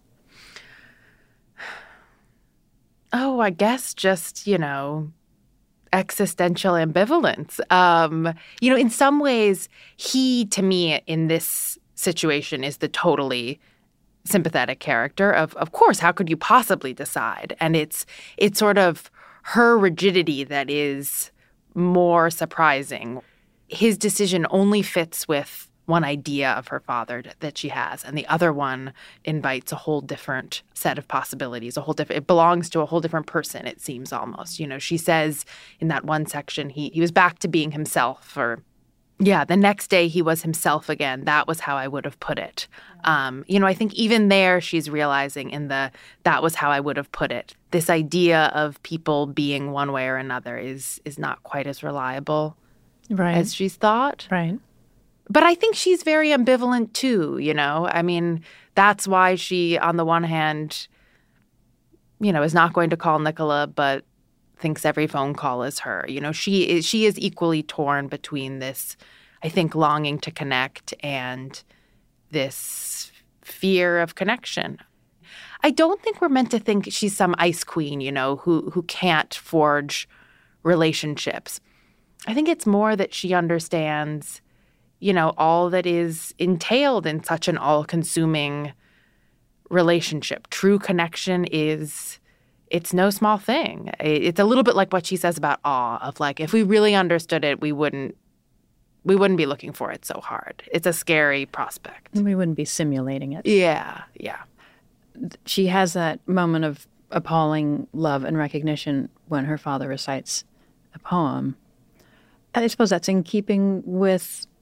Oh, I guess just, you know, existential ambivalence. Um, you know, in some ways, he, to me, in this situation, is the totally sympathetic character of, of course, how could you possibly decide? And it's it's sort of her rigidity that is more surprising. His decision only fits with one idea of her father that she has, and the other one invites a whole different set of possibilities, a whole different, it belongs to a whole different person, it seems almost. You know, she says in that one section, he he was back to being himself, or yeah, the next day he was himself again. That was how I would have put it. Yeah. Um, you know, I think even there she's realizing in the, that was how I would have put it. This idea of people being one way or another is is not quite as reliable right. as she's thought. Right. But I think she's very ambivalent too, you know. I mean, that's why she, on the one hand, you know, is not going to call Nicola, but thinks every phone call is her. You know, she is she is equally torn between this, I think, longing to connect and this fear of connection. I don't think we're meant to think she's some ice queen, you know, who who can't forge relationships. I think it's more that she understands, you know, all that is entailed in such an all-consuming relationship. True connection is, it's no small thing. It's a little bit like what she says about awe, of like, if we really understood it, we wouldn't, we wouldn't be looking for it so hard. It's a scary prospect. We wouldn't be simulating it. Yeah, yeah. She has that moment of appalling love and recognition when her father recites a poem. I suppose that's in keeping with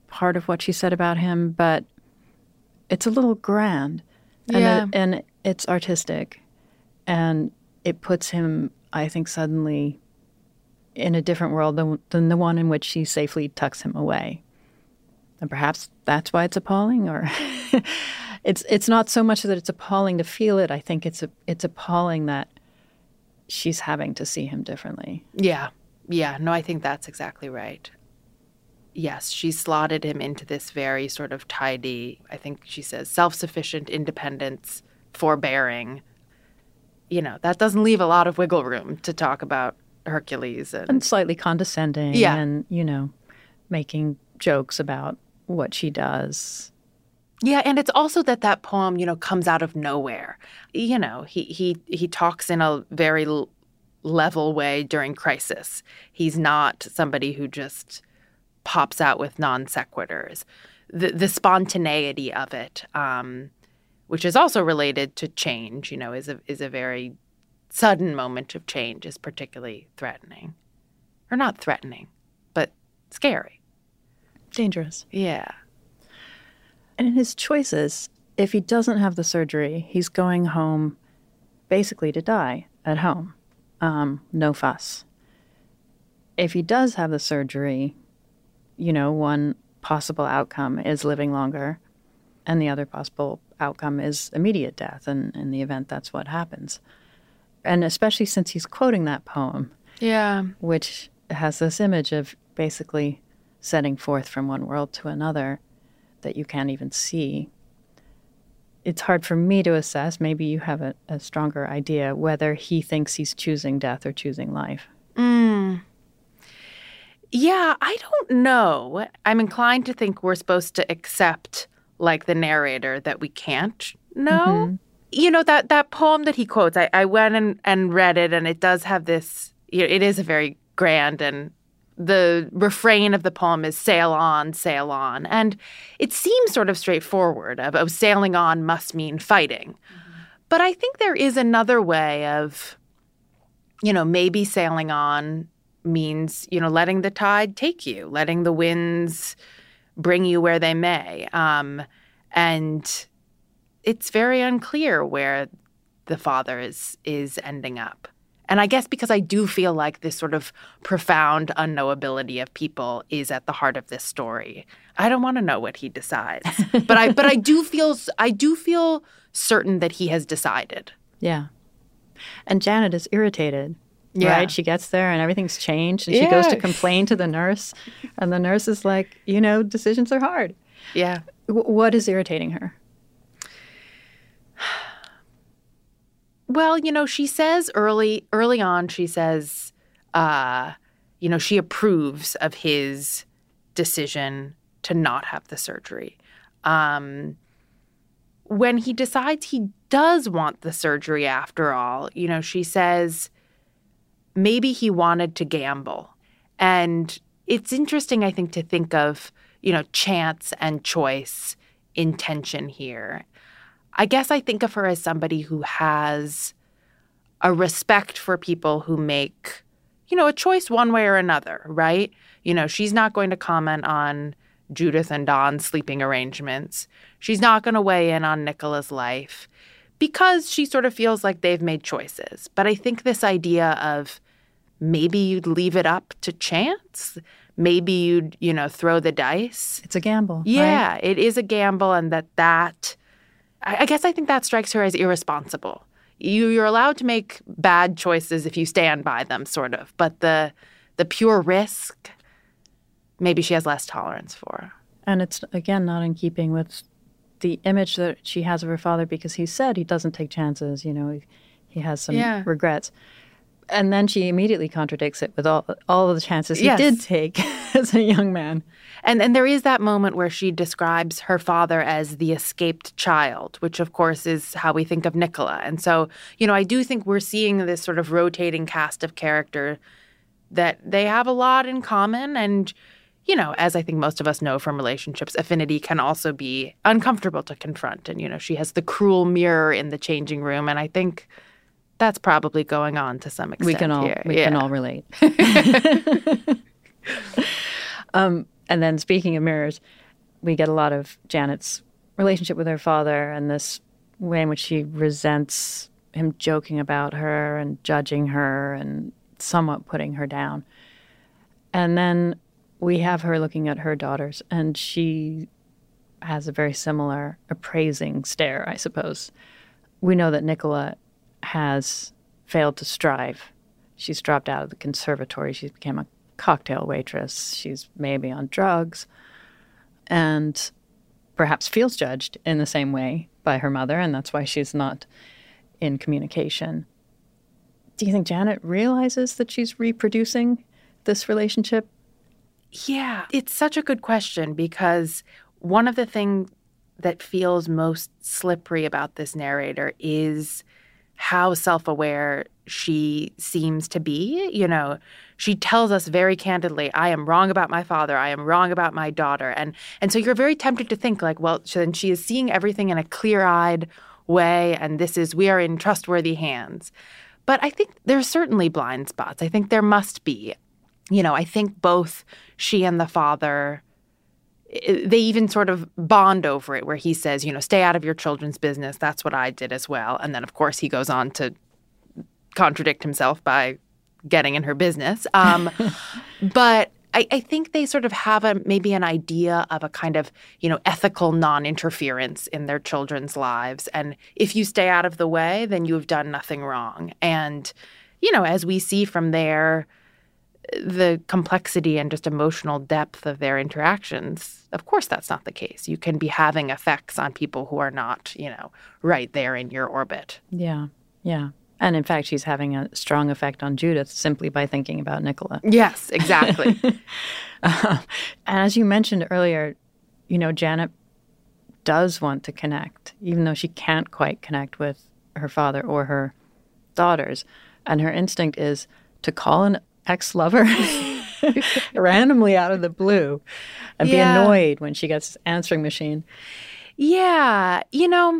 part of what she said about him, but it's a little grand. And, Yeah. it, and it's artistic. And it puts him, I think, suddenly in a different world than, than the one in which she safely tucks him away. And perhaps that's why it's appalling, or it's it's not so much that it's appalling to feel it. I think it's a, it's appalling that she's having to see him differently. Yeah. Yeah. No, I think that's exactly right. Yes, she slotted him into this very sort of tidy, I think she says, self-sufficient independence, forbearing. You know, that doesn't leave a lot of wiggle room to talk about Hercules. And, And slightly condescending, Yeah. and, you know, making jokes about what she does. Yeah, and it's also that that poem, you know, comes out of nowhere. You know, he he he talks in a very l- level way during crisis. He's not somebody who just pops out with non sequiturs. The the spontaneity of it, um, which is also related to change, you know, is a is a very sudden moment of change, is particularly threatening, or not threatening, but scary. Dangerous. Yeah. And in his choices, if he doesn't have the surgery, he's going home basically to die at home. Um, no fuss. If he does have the surgery, you know, one possible outcome is living longer, and the other possible outcome is immediate death, and in the event that's what happens. And especially since he's quoting that poem, Yeah. which has this image of basically setting forth from one world to another that you can't even see. It's hard for me to assess, maybe you have a, a stronger idea, whether he thinks he's choosing death or choosing life. Mm. Yeah, I don't know. I'm inclined to think we're supposed to accept, like the narrator, that we can't know. Mm-hmm. You know, that, that poem that he quotes, I, I went and, and read it, and it does have this, you know, it is a very grand, and the refrain of the poem is sail on, sail on. And it seems sort of straightforward of, of sailing on must mean fighting. Mm-hmm. But I think there is another way of, you know, maybe sailing on means, you know, letting the tide take you, letting the winds bring you where they may. Um, and it's very unclear where the father is is ending up. And I guess because I do feel like this sort of profound unknowability of people is at the heart of this story. I don't want to know what he decides, but I but I do feel I do feel certain that he has decided. Yeah. And Janet is irritated. Yeah. Right? She gets there and everything's changed, and she goes to Yeah. complain to the nurse, and the nurse is like, you know, decisions are hard. Yeah. W- what is irritating her? Well, you know, she says early early on, she says, uh, you know, she approves of his decision to not have the surgery. Um, when he decides he does want the surgery after all, you know, she says maybe he wanted to gamble. And it's interesting, I think, to think of, you know, chance and choice in tension here. I guess I think of her as somebody who has a respect for people who make, you know, a choice one way or another, right? You know, she's not going to comment on Judith and Don's sleeping arrangements. She's not going to weigh in on Nicola's life because she sort of feels like they've made choices. But I think this idea of maybe you'd leave it up to chance, maybe you'd, you know, throw the dice. It's a gamble. Yeah, Right? it is a gamble, and that that I guess I think that strikes her as irresponsible. You, you're allowed to make bad choices if you stand by them, sort of. But the the pure risk, maybe she has less tolerance for. And it's, again, not in keeping with the image that she has of her father, because he said he doesn't take chances. You know, he, he has some Yeah. regrets. And then she immediately contradicts it with all all of the chances he Yes. did take as a young man. And and there is that moment where she describes her father as the escaped child, which, of course, is how we think of Nicola. And so, you know, I do think we're seeing this sort of rotating cast of character that they have a lot in common. And, you know, as I think most of us know from relationships, affinity can also be uncomfortable to confront. And, you know, she has the cruel mirror in the changing room. And I think that's probably going on to some extent We can all here. we Yeah. can all relate. um, And then speaking of mirrors, we get a lot of Janet's relationship with her father and this way in which she resents him joking about her and judging her and somewhat putting her down. And then we have her looking at her daughters, and she has a very similar appraising stare, I suppose. We know that Nicola has failed to strive. She's dropped out of the conservatory. She's become a cocktail waitress. She's maybe on drugs and perhaps feels judged in the same way by her mother, and that's why she's not in communication. Do you think Janet realizes that she's reproducing this relationship? Yeah, it's such a good question, because one of the things that feels most slippery about this narrator is how self-aware she seems to be. You know, she tells us very candidly, I am wrong about my father. I am wrong about my daughter. And and so you're very tempted to think like, well, then she is seeing everything in a clear-eyed way, and this is, we are in trustworthy hands. But I think there's certainly blind spots. I think there must be. You know, I think both she and the father, they even sort of bond over it, where he says, you know, stay out of your children's business. That's what I did as well. And then, of course, he goes on to contradict himself by getting in her business. Um, but I, I think they sort of have a maybe an idea of a kind of, you know, ethical non-interference in their children's lives. And if you stay out of the way, then you have done nothing wrong. And, you know, as we see from there, the complexity and just emotional depth of their interactions, of course that's not the case. You can be having effects on people who are not, you know, right there in your orbit. Yeah, yeah. And in fact, she's having a strong effect on Judith simply by thinking about Nicola. Yes, exactly. uh, and as you mentioned earlier, you know, Janet does want to connect, even though she can't quite connect with her father or her daughters. And her instinct is to call an ex-lover randomly out of the blue and yeah. be annoyed when she gets this answering machine. Yeah. You know,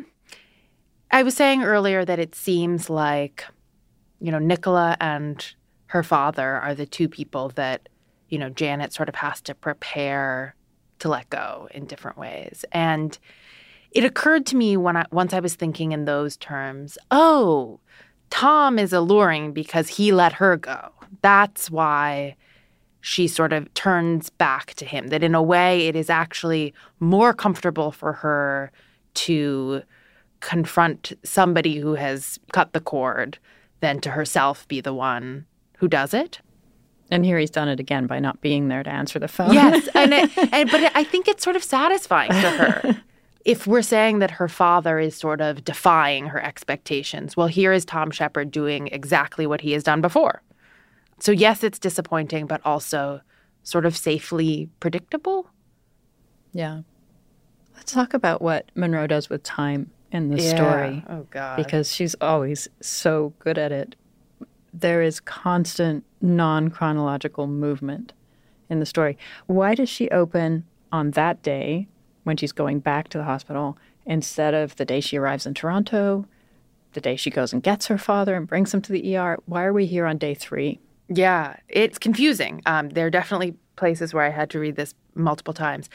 I was saying earlier that it seems like, you know, Nicola and her father are the two people that, you know, Janet sort of has to prepare to let go in different ways. And it occurred to me when I once I was thinking in those terms, oh, Tom is alluring because he let her go. That's why she sort of turns back to him, that in a way it is actually more comfortable for her to confront somebody who has cut the cord than to herself be the one who does it. And here he's done it again by not being there to answer the phone. Yes, and, it, and but I think it's sort of satisfying to her. If we're saying that her father is sort of defying her expectations, well, here is Tom Shepard doing exactly what he has done before. So yes, it's disappointing, but also sort of safely predictable. Yeah. Let's talk about what Monroe does with time in this yeah. story. Oh, God. Because she's always so good at it. There is constant non-chronological movement in the story. Why does she open on that day when she's going back to the hospital instead of the day she arrives in Toronto, the day she goes and gets her father and brings him to the E R? Why are we here on day three? Yeah, it's confusing. Um, there are definitely places where I had to read this multiple times.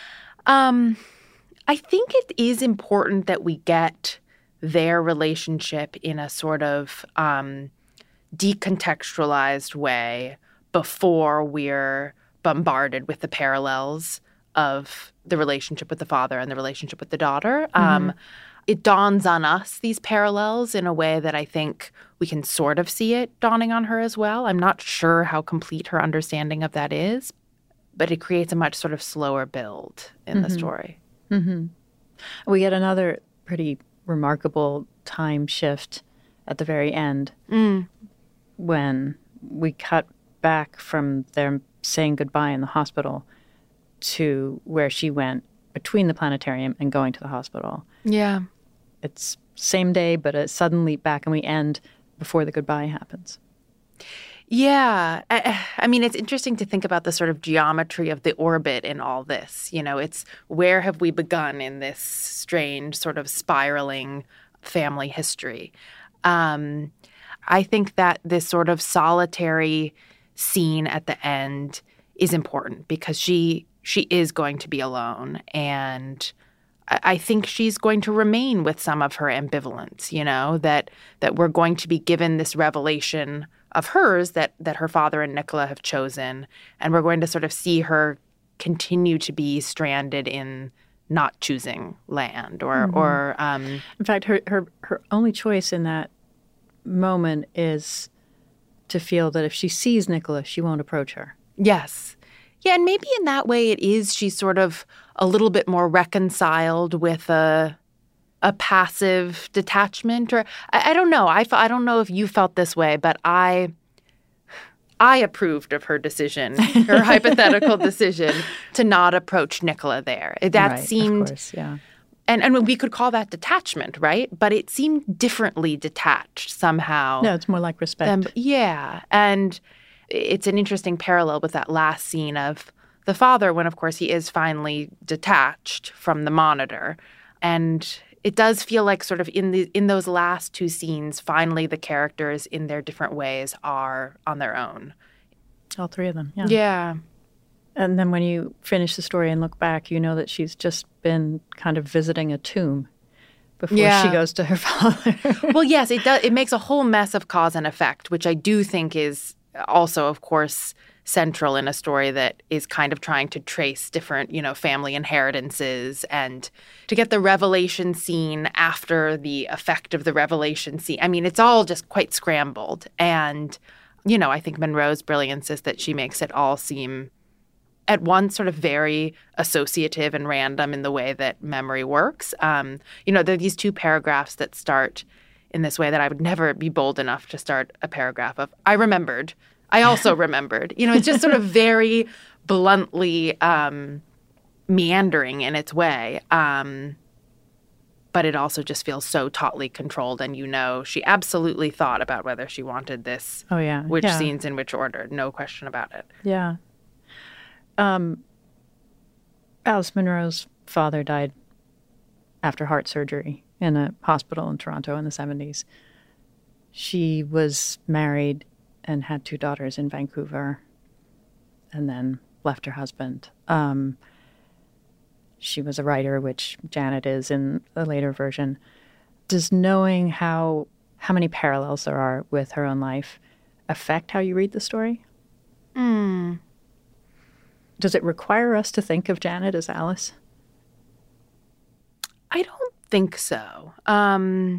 Um, I think it is important that we get their relationship in a sort of um, decontextualized way before we're bombarded with the parallels of the relationship with the father and the relationship with the daughter. Mm-hmm. Um, it dawns on us, these parallels, in a way that I think we can sort of see it dawning on her as well. I'm not sure how complete her understanding of that is, but it creates a much sort of slower build in mm-hmm. the story. Mm-hmm. We get another pretty remarkable time shift at the very end mm. when we cut back from their saying goodbye in the hospital to where she went between the planetarium and going to the hospital. Yeah. It's same day, but a sudden leap back, and we end before the goodbye happens. Yeah. I, I mean, it's interesting to think about the sort of geometry of the orbit in all this. You know, it's where have we begun in this strange sort of spiraling family history? Um, I think that this sort of solitary scene at the end is important because she she is going to be alone. And I, I think she's going to remain with some of her ambivalence, you know, that that we're going to be given this revelation of hers that that her father and Nicola have chosen. And we're going to sort of see her continue to be stranded in not choosing land or, mm-hmm. or um, in fact, her, her, her only choice in that moment is to feel that if she sees Nicola, she won't approach her. Yes. Yeah, and maybe in that way it is she's sort of a little bit more reconciled with a a passive detachment. Or I, I don't know. I, I don't know if you felt this way, but I I approved of her decision, her hypothetical decision to not approach Nicola there. That right, seemed, of course, yeah. And, and we could call that detachment, right? But it seemed differently detached somehow. No, it's more like respect. Than, yeah. And it's an interesting parallel with that last scene of the father when, of course, he is finally detached from the monitor. And it does feel like sort of in the in those last two scenes, finally the characters in their different ways are on their own. All three of them, yeah. Yeah. And then when you finish the story and look back, you know that she's just been kind of visiting a tomb before yeah. she goes to her father. Well, yes, it does. It makes a whole mess of cause and effect, which I do think is also, of course, central in a story that is kind of trying to trace different, you know, family inheritances, and to get the revelation scene after the effect of the revelation scene. I mean, it's all just quite scrambled. And, you know, I think Munro's brilliance is that she makes it all seem at once sort of very associative and random in the way that memory works. Um, you know, there are these two paragraphs that start in this way that I would never be bold enough to start a paragraph of, I remembered. I also remembered. You know, it's just sort of very bluntly um, meandering in its way. Um, but it also just feels so tautly controlled. And, you know, she absolutely thought about whether she wanted this, oh, yeah. which yeah. scenes in which order. No question about it. Yeah. Um, Alice Munro's father died after heart surgery in a hospital in Toronto in the seventies. She was married and had two daughters in Vancouver and then left her husband. Um, she was a writer, which Janet is in the later version. Does knowing how how many parallels there are with her own life affect how you read the story? Mm. Does it require us to think of Janet as Alice? I don't think so. Um,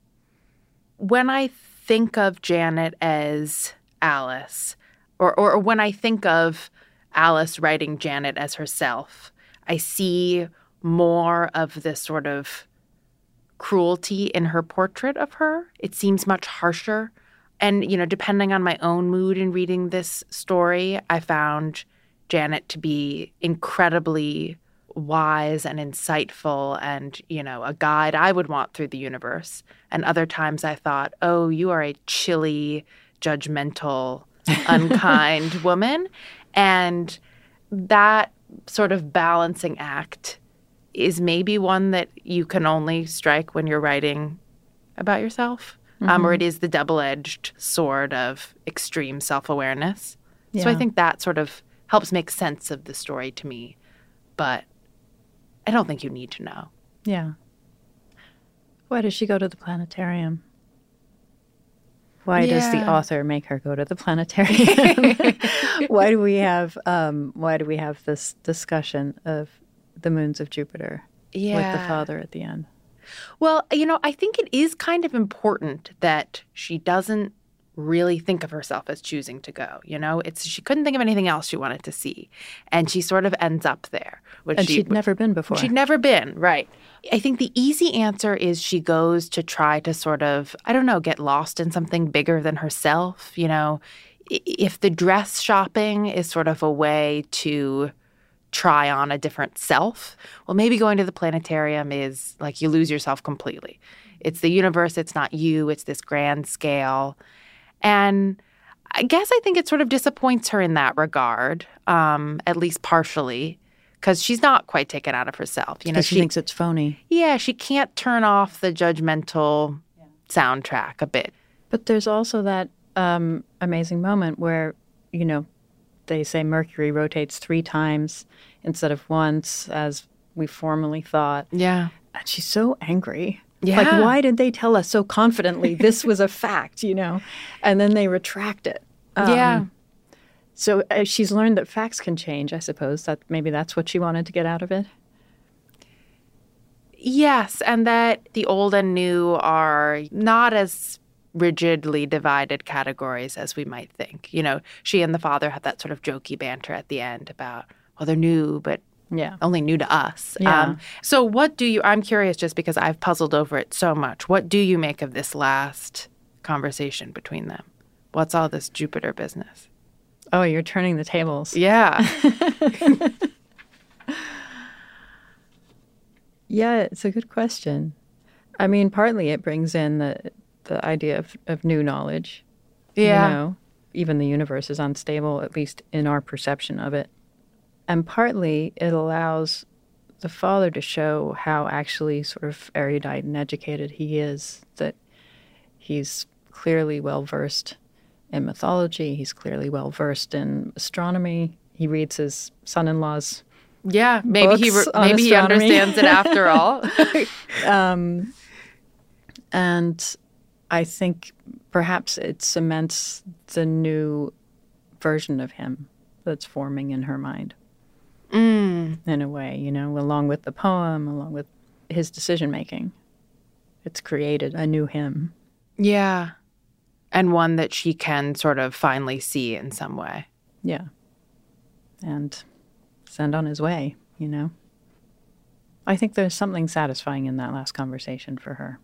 when I think of Janet as Alice, or, or when I think of Alice writing Janet as herself, I see more of this sort of cruelty in her portrait of her. It seems much harsher. And, you know, depending on my own mood in reading this story, I found Janet to be incredibly wise and insightful and, you know, a guide I would want through the universe. And other times I thought, oh, you are a chilly, judgmental, unkind woman. And that sort of balancing act is maybe one that you can only strike when you're writing about yourself, mm-hmm. um, or it is the double-edged sword of extreme self-awareness. Yeah. So I think that sort of helps make sense of the story to me. But I don't think you need to know. Yeah. Why does she go to the planetarium? Why yeah. does the author make her go to the planetarium? Why do we have um, why do we have this discussion of the moons of Jupiter yeah. with the father at the end? Well, you know, I think it is kind of important that she doesn't really think of herself as choosing to go. You know, it's she couldn't think of anything else she wanted to see, and she sort of ends up there. Which and she, she'd never been before. She'd never been, right. I think the easy answer is she goes to try to sort of, I don't know, get lost in something bigger than herself. You know, if the dress shopping is sort of a way to try on a different self, well, maybe going to the planetarium is like you lose yourself completely. It's the universe. It's not you. It's this grand scale. And I guess I think it sort of disappoints her in that regard, um, at least partially, because she's not quite taken out of herself. You know, she, she thinks it's phony. Yeah, she can't turn off the judgmental yeah. soundtrack a bit. But there's also that um, amazing moment where, you know, they say Mercury rotates three times instead of once, as we formerly thought. Yeah. And she's so angry. Yeah. Like, why did they tell us so confidently this was a fact, you know? And then they retract it. Um, yeah. So uh, she's learned that facts can change, I suppose. That maybe that's what she wanted to get out of it. Yes, and that the old and new are not as rigidly divided categories as we might think. You know, she and the father have that sort of jokey banter at the end about, well, they're new, but yeah, only new to us. Yeah. Um, so what do you, I'm curious just because I've puzzled over it so much, what do you make of this last conversation between them? What's all this Jupiter business? Oh, you're turning the tables. Yeah. Yeah, it's a good question. I mean, partly it brings in the the idea of, of new knowledge. Yeah. You know, even the universe is unstable, at least in our perception of it. And partly it allows the father to show how actually sort of erudite and educated he is, that he's clearly well-versed in mythology, he's clearly well-versed in astronomy. He reads his son-in-law's Yeah, maybe he re- maybe he understands it after all. um, and I think perhaps it cements the new version of him that's forming in her mind. Mm. In a way, you know, along with the poem, along with his decision-making. It's created a new him. Yeah. And one that she can sort of finally see in some way. Yeah. And send on his way, you know. I think there's something satisfying in that last conversation for her.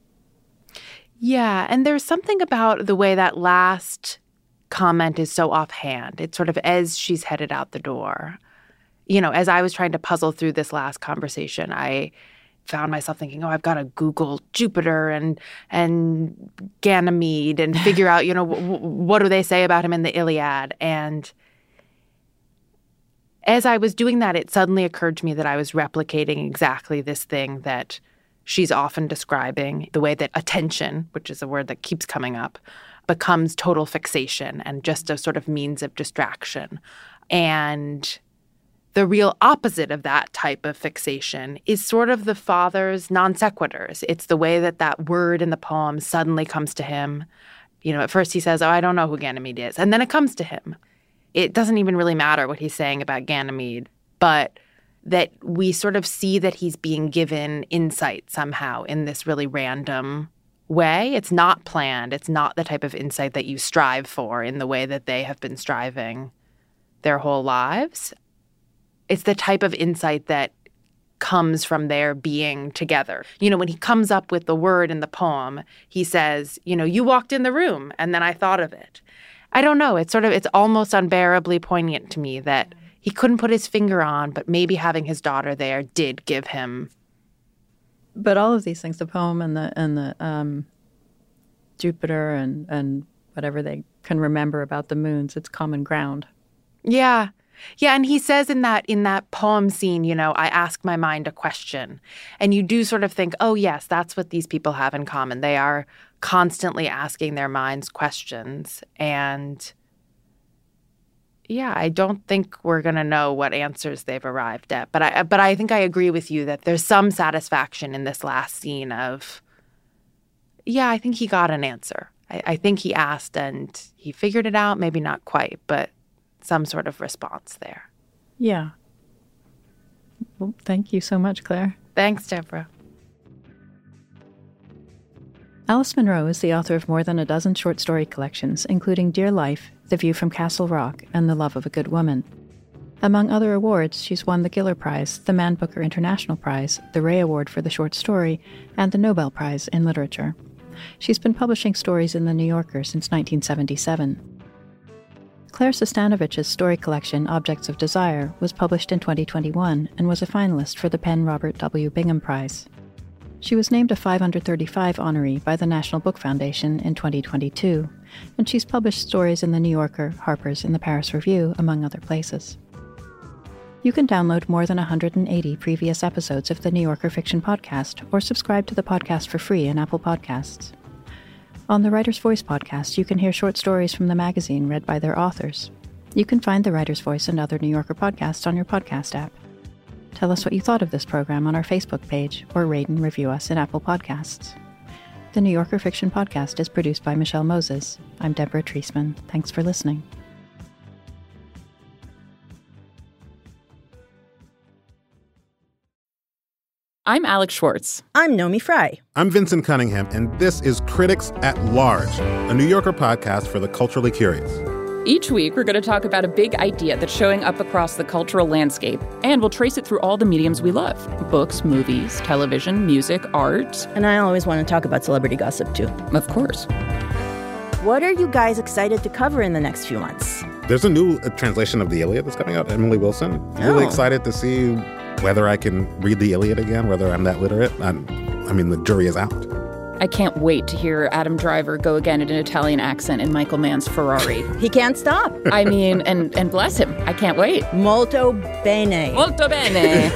Yeah, and there's something about the way that last comment is so offhand. It's sort of as she's headed out the door. You know, as I was trying to puzzle through this last conversation, I found myself thinking, oh, I've got to Google Jupiter and and Ganymede and figure out, you know, w- what do they say about him in the Iliad? And as I was doing that, it suddenly occurred to me that I was replicating exactly this thing that she's often describing, the way that attention, which is a word that keeps coming up, becomes total fixation and just a sort of means of distraction. And the real opposite of that type of fixation is sort of the father's non sequiturs. It's the way that that word in the poem suddenly comes to him. You know, at first he says, oh, I don't know who Ganymede is. And then it comes to him. It doesn't even really matter what he's saying about Ganymede, but that we sort of see that he's being given insight somehow in this really random way. It's not planned. It's not the type of insight that you strive for in the way that they have been striving their whole lives. It's the type of insight that comes from their being together. You know, when he comes up with the word in the poem, he says, you know, you walked in the room and then I thought of it. I don't know. It's sort of, it's almost unbearably poignant to me that he couldn't put his finger on, but maybe having his daughter there did give him. But all of these things, the poem and the and the um, Jupiter and, and whatever they can remember about the moons, it's common ground. Yeah. Yeah, and he says in that in that poem scene, you know, I ask my mind a question. And you do sort of think, oh, yes, that's what these people have in common. They are constantly asking their minds questions. And yeah, I don't think we're going to know what answers they've arrived at. But I but I think I agree with you that there's some satisfaction in this last scene of, yeah, I think he got an answer. I, I think he asked and he figured it out, maybe not quite, but some sort of response there. Yeah. Well, thank you so much, Claire. Thanks, Deborah. Alice Munro is the author of more than a dozen short story collections, including Dear Life, The View from Castle Rock, and The Love of a Good Woman. Among other awards, she's won the Giller Prize, the Man Booker International Prize, the Ray Award for the Short Story, and the Nobel Prize in Literature. She's been publishing stories in The New Yorker since nineteen seventy-seven. Claire Sestanovic's story collection, Objects of Desire, was published in twenty twenty-one and was a finalist for the Penn Robert W. Bingham Prize. She was named a five under thirty-five honoree by the National Book Foundation in twenty twenty-two, and she's published stories in The New Yorker, Harper's, and the Paris Review, among other places. You can download more than one hundred eighty previous episodes of the New Yorker Fiction Podcast or subscribe to the podcast for free in Apple Podcasts. On the Writer's Voice podcast, you can hear short stories from the magazine read by their authors. You can find The Writer's Voice and other New Yorker podcasts on your podcast app. Tell us what you thought of this program on our Facebook page, or rate and review us in Apple Podcasts. The New Yorker Fiction Podcast is produced by Michelle Moses. I'm Deborah Treisman. Thanks for listening. I'm Alex Schwartz. I'm Nomi Fry. I'm Vincent Cunningham, and this is Critics at Large, a New Yorker podcast for the culturally curious. Each week, we're going to talk about a big idea that's showing up across the cultural landscape, and we'll trace it through all the mediums we love: books, movies, television, music, art. And I always want to talk about celebrity gossip, too. Of course. What are you guys excited to cover in the next few months? There's a new uh, translation of the Iliad that's coming out, Emily Wilson. Oh. Really excited to see whether I can read the Iliad again, whether I'm that literate. I'm, I mean, the jury is out. I can't wait to hear Adam Driver go again in an Italian accent in Michael Mann's Ferrari. He can't stop. I mean, and, and bless him. I can't wait. Molto bene. Molto bene.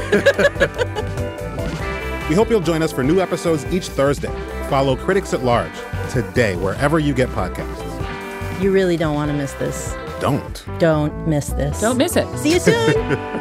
We hope you'll join us for new episodes each Thursday. Follow Critics at Large today, wherever you get podcasts. You really don't want to miss this. Don't. Don't miss this. Don't miss it. See you soon.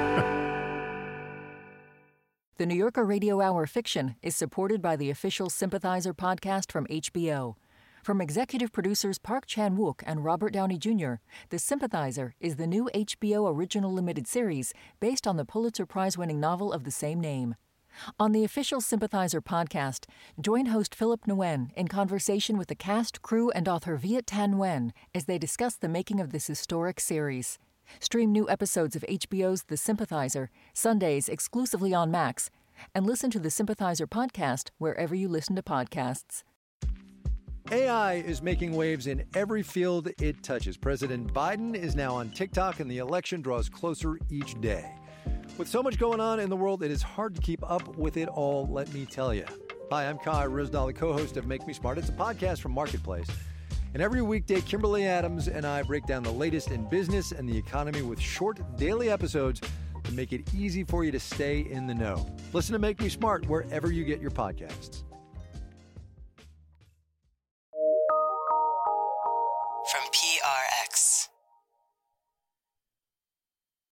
The New Yorker Radio Hour Fiction is supported by the official Sympathizer podcast from H B O. From executive producers Park Chan-wook and Robert Downey Junior, The Sympathizer is the new H B O original limited series based on the Pulitzer Prize-winning novel of the same name. On the official Sympathizer podcast, join host Philip Nguyen in conversation with the cast, crew, and author Viet Thanh Nguyen as they discuss the making of this historic series. Stream new episodes of H B O's The Sympathizer, Sundays exclusively on Max, and listen to The Sympathizer podcast wherever you listen to podcasts. A I is making waves in every field it touches. President Biden is now on TikTok, and the election draws closer each day. With so much going on in the world, it is hard to keep up with it all, let me tell you. Hi, I'm Kai Ryssdal, the co-host of Make Me Smart. It's a podcast from Marketplace. And every weekday, Kimberly Adams and I break down the latest in business and the economy with short daily episodes to make it easy for you to stay in the know. Listen to Make Me Smart wherever you get your podcasts. From P R X.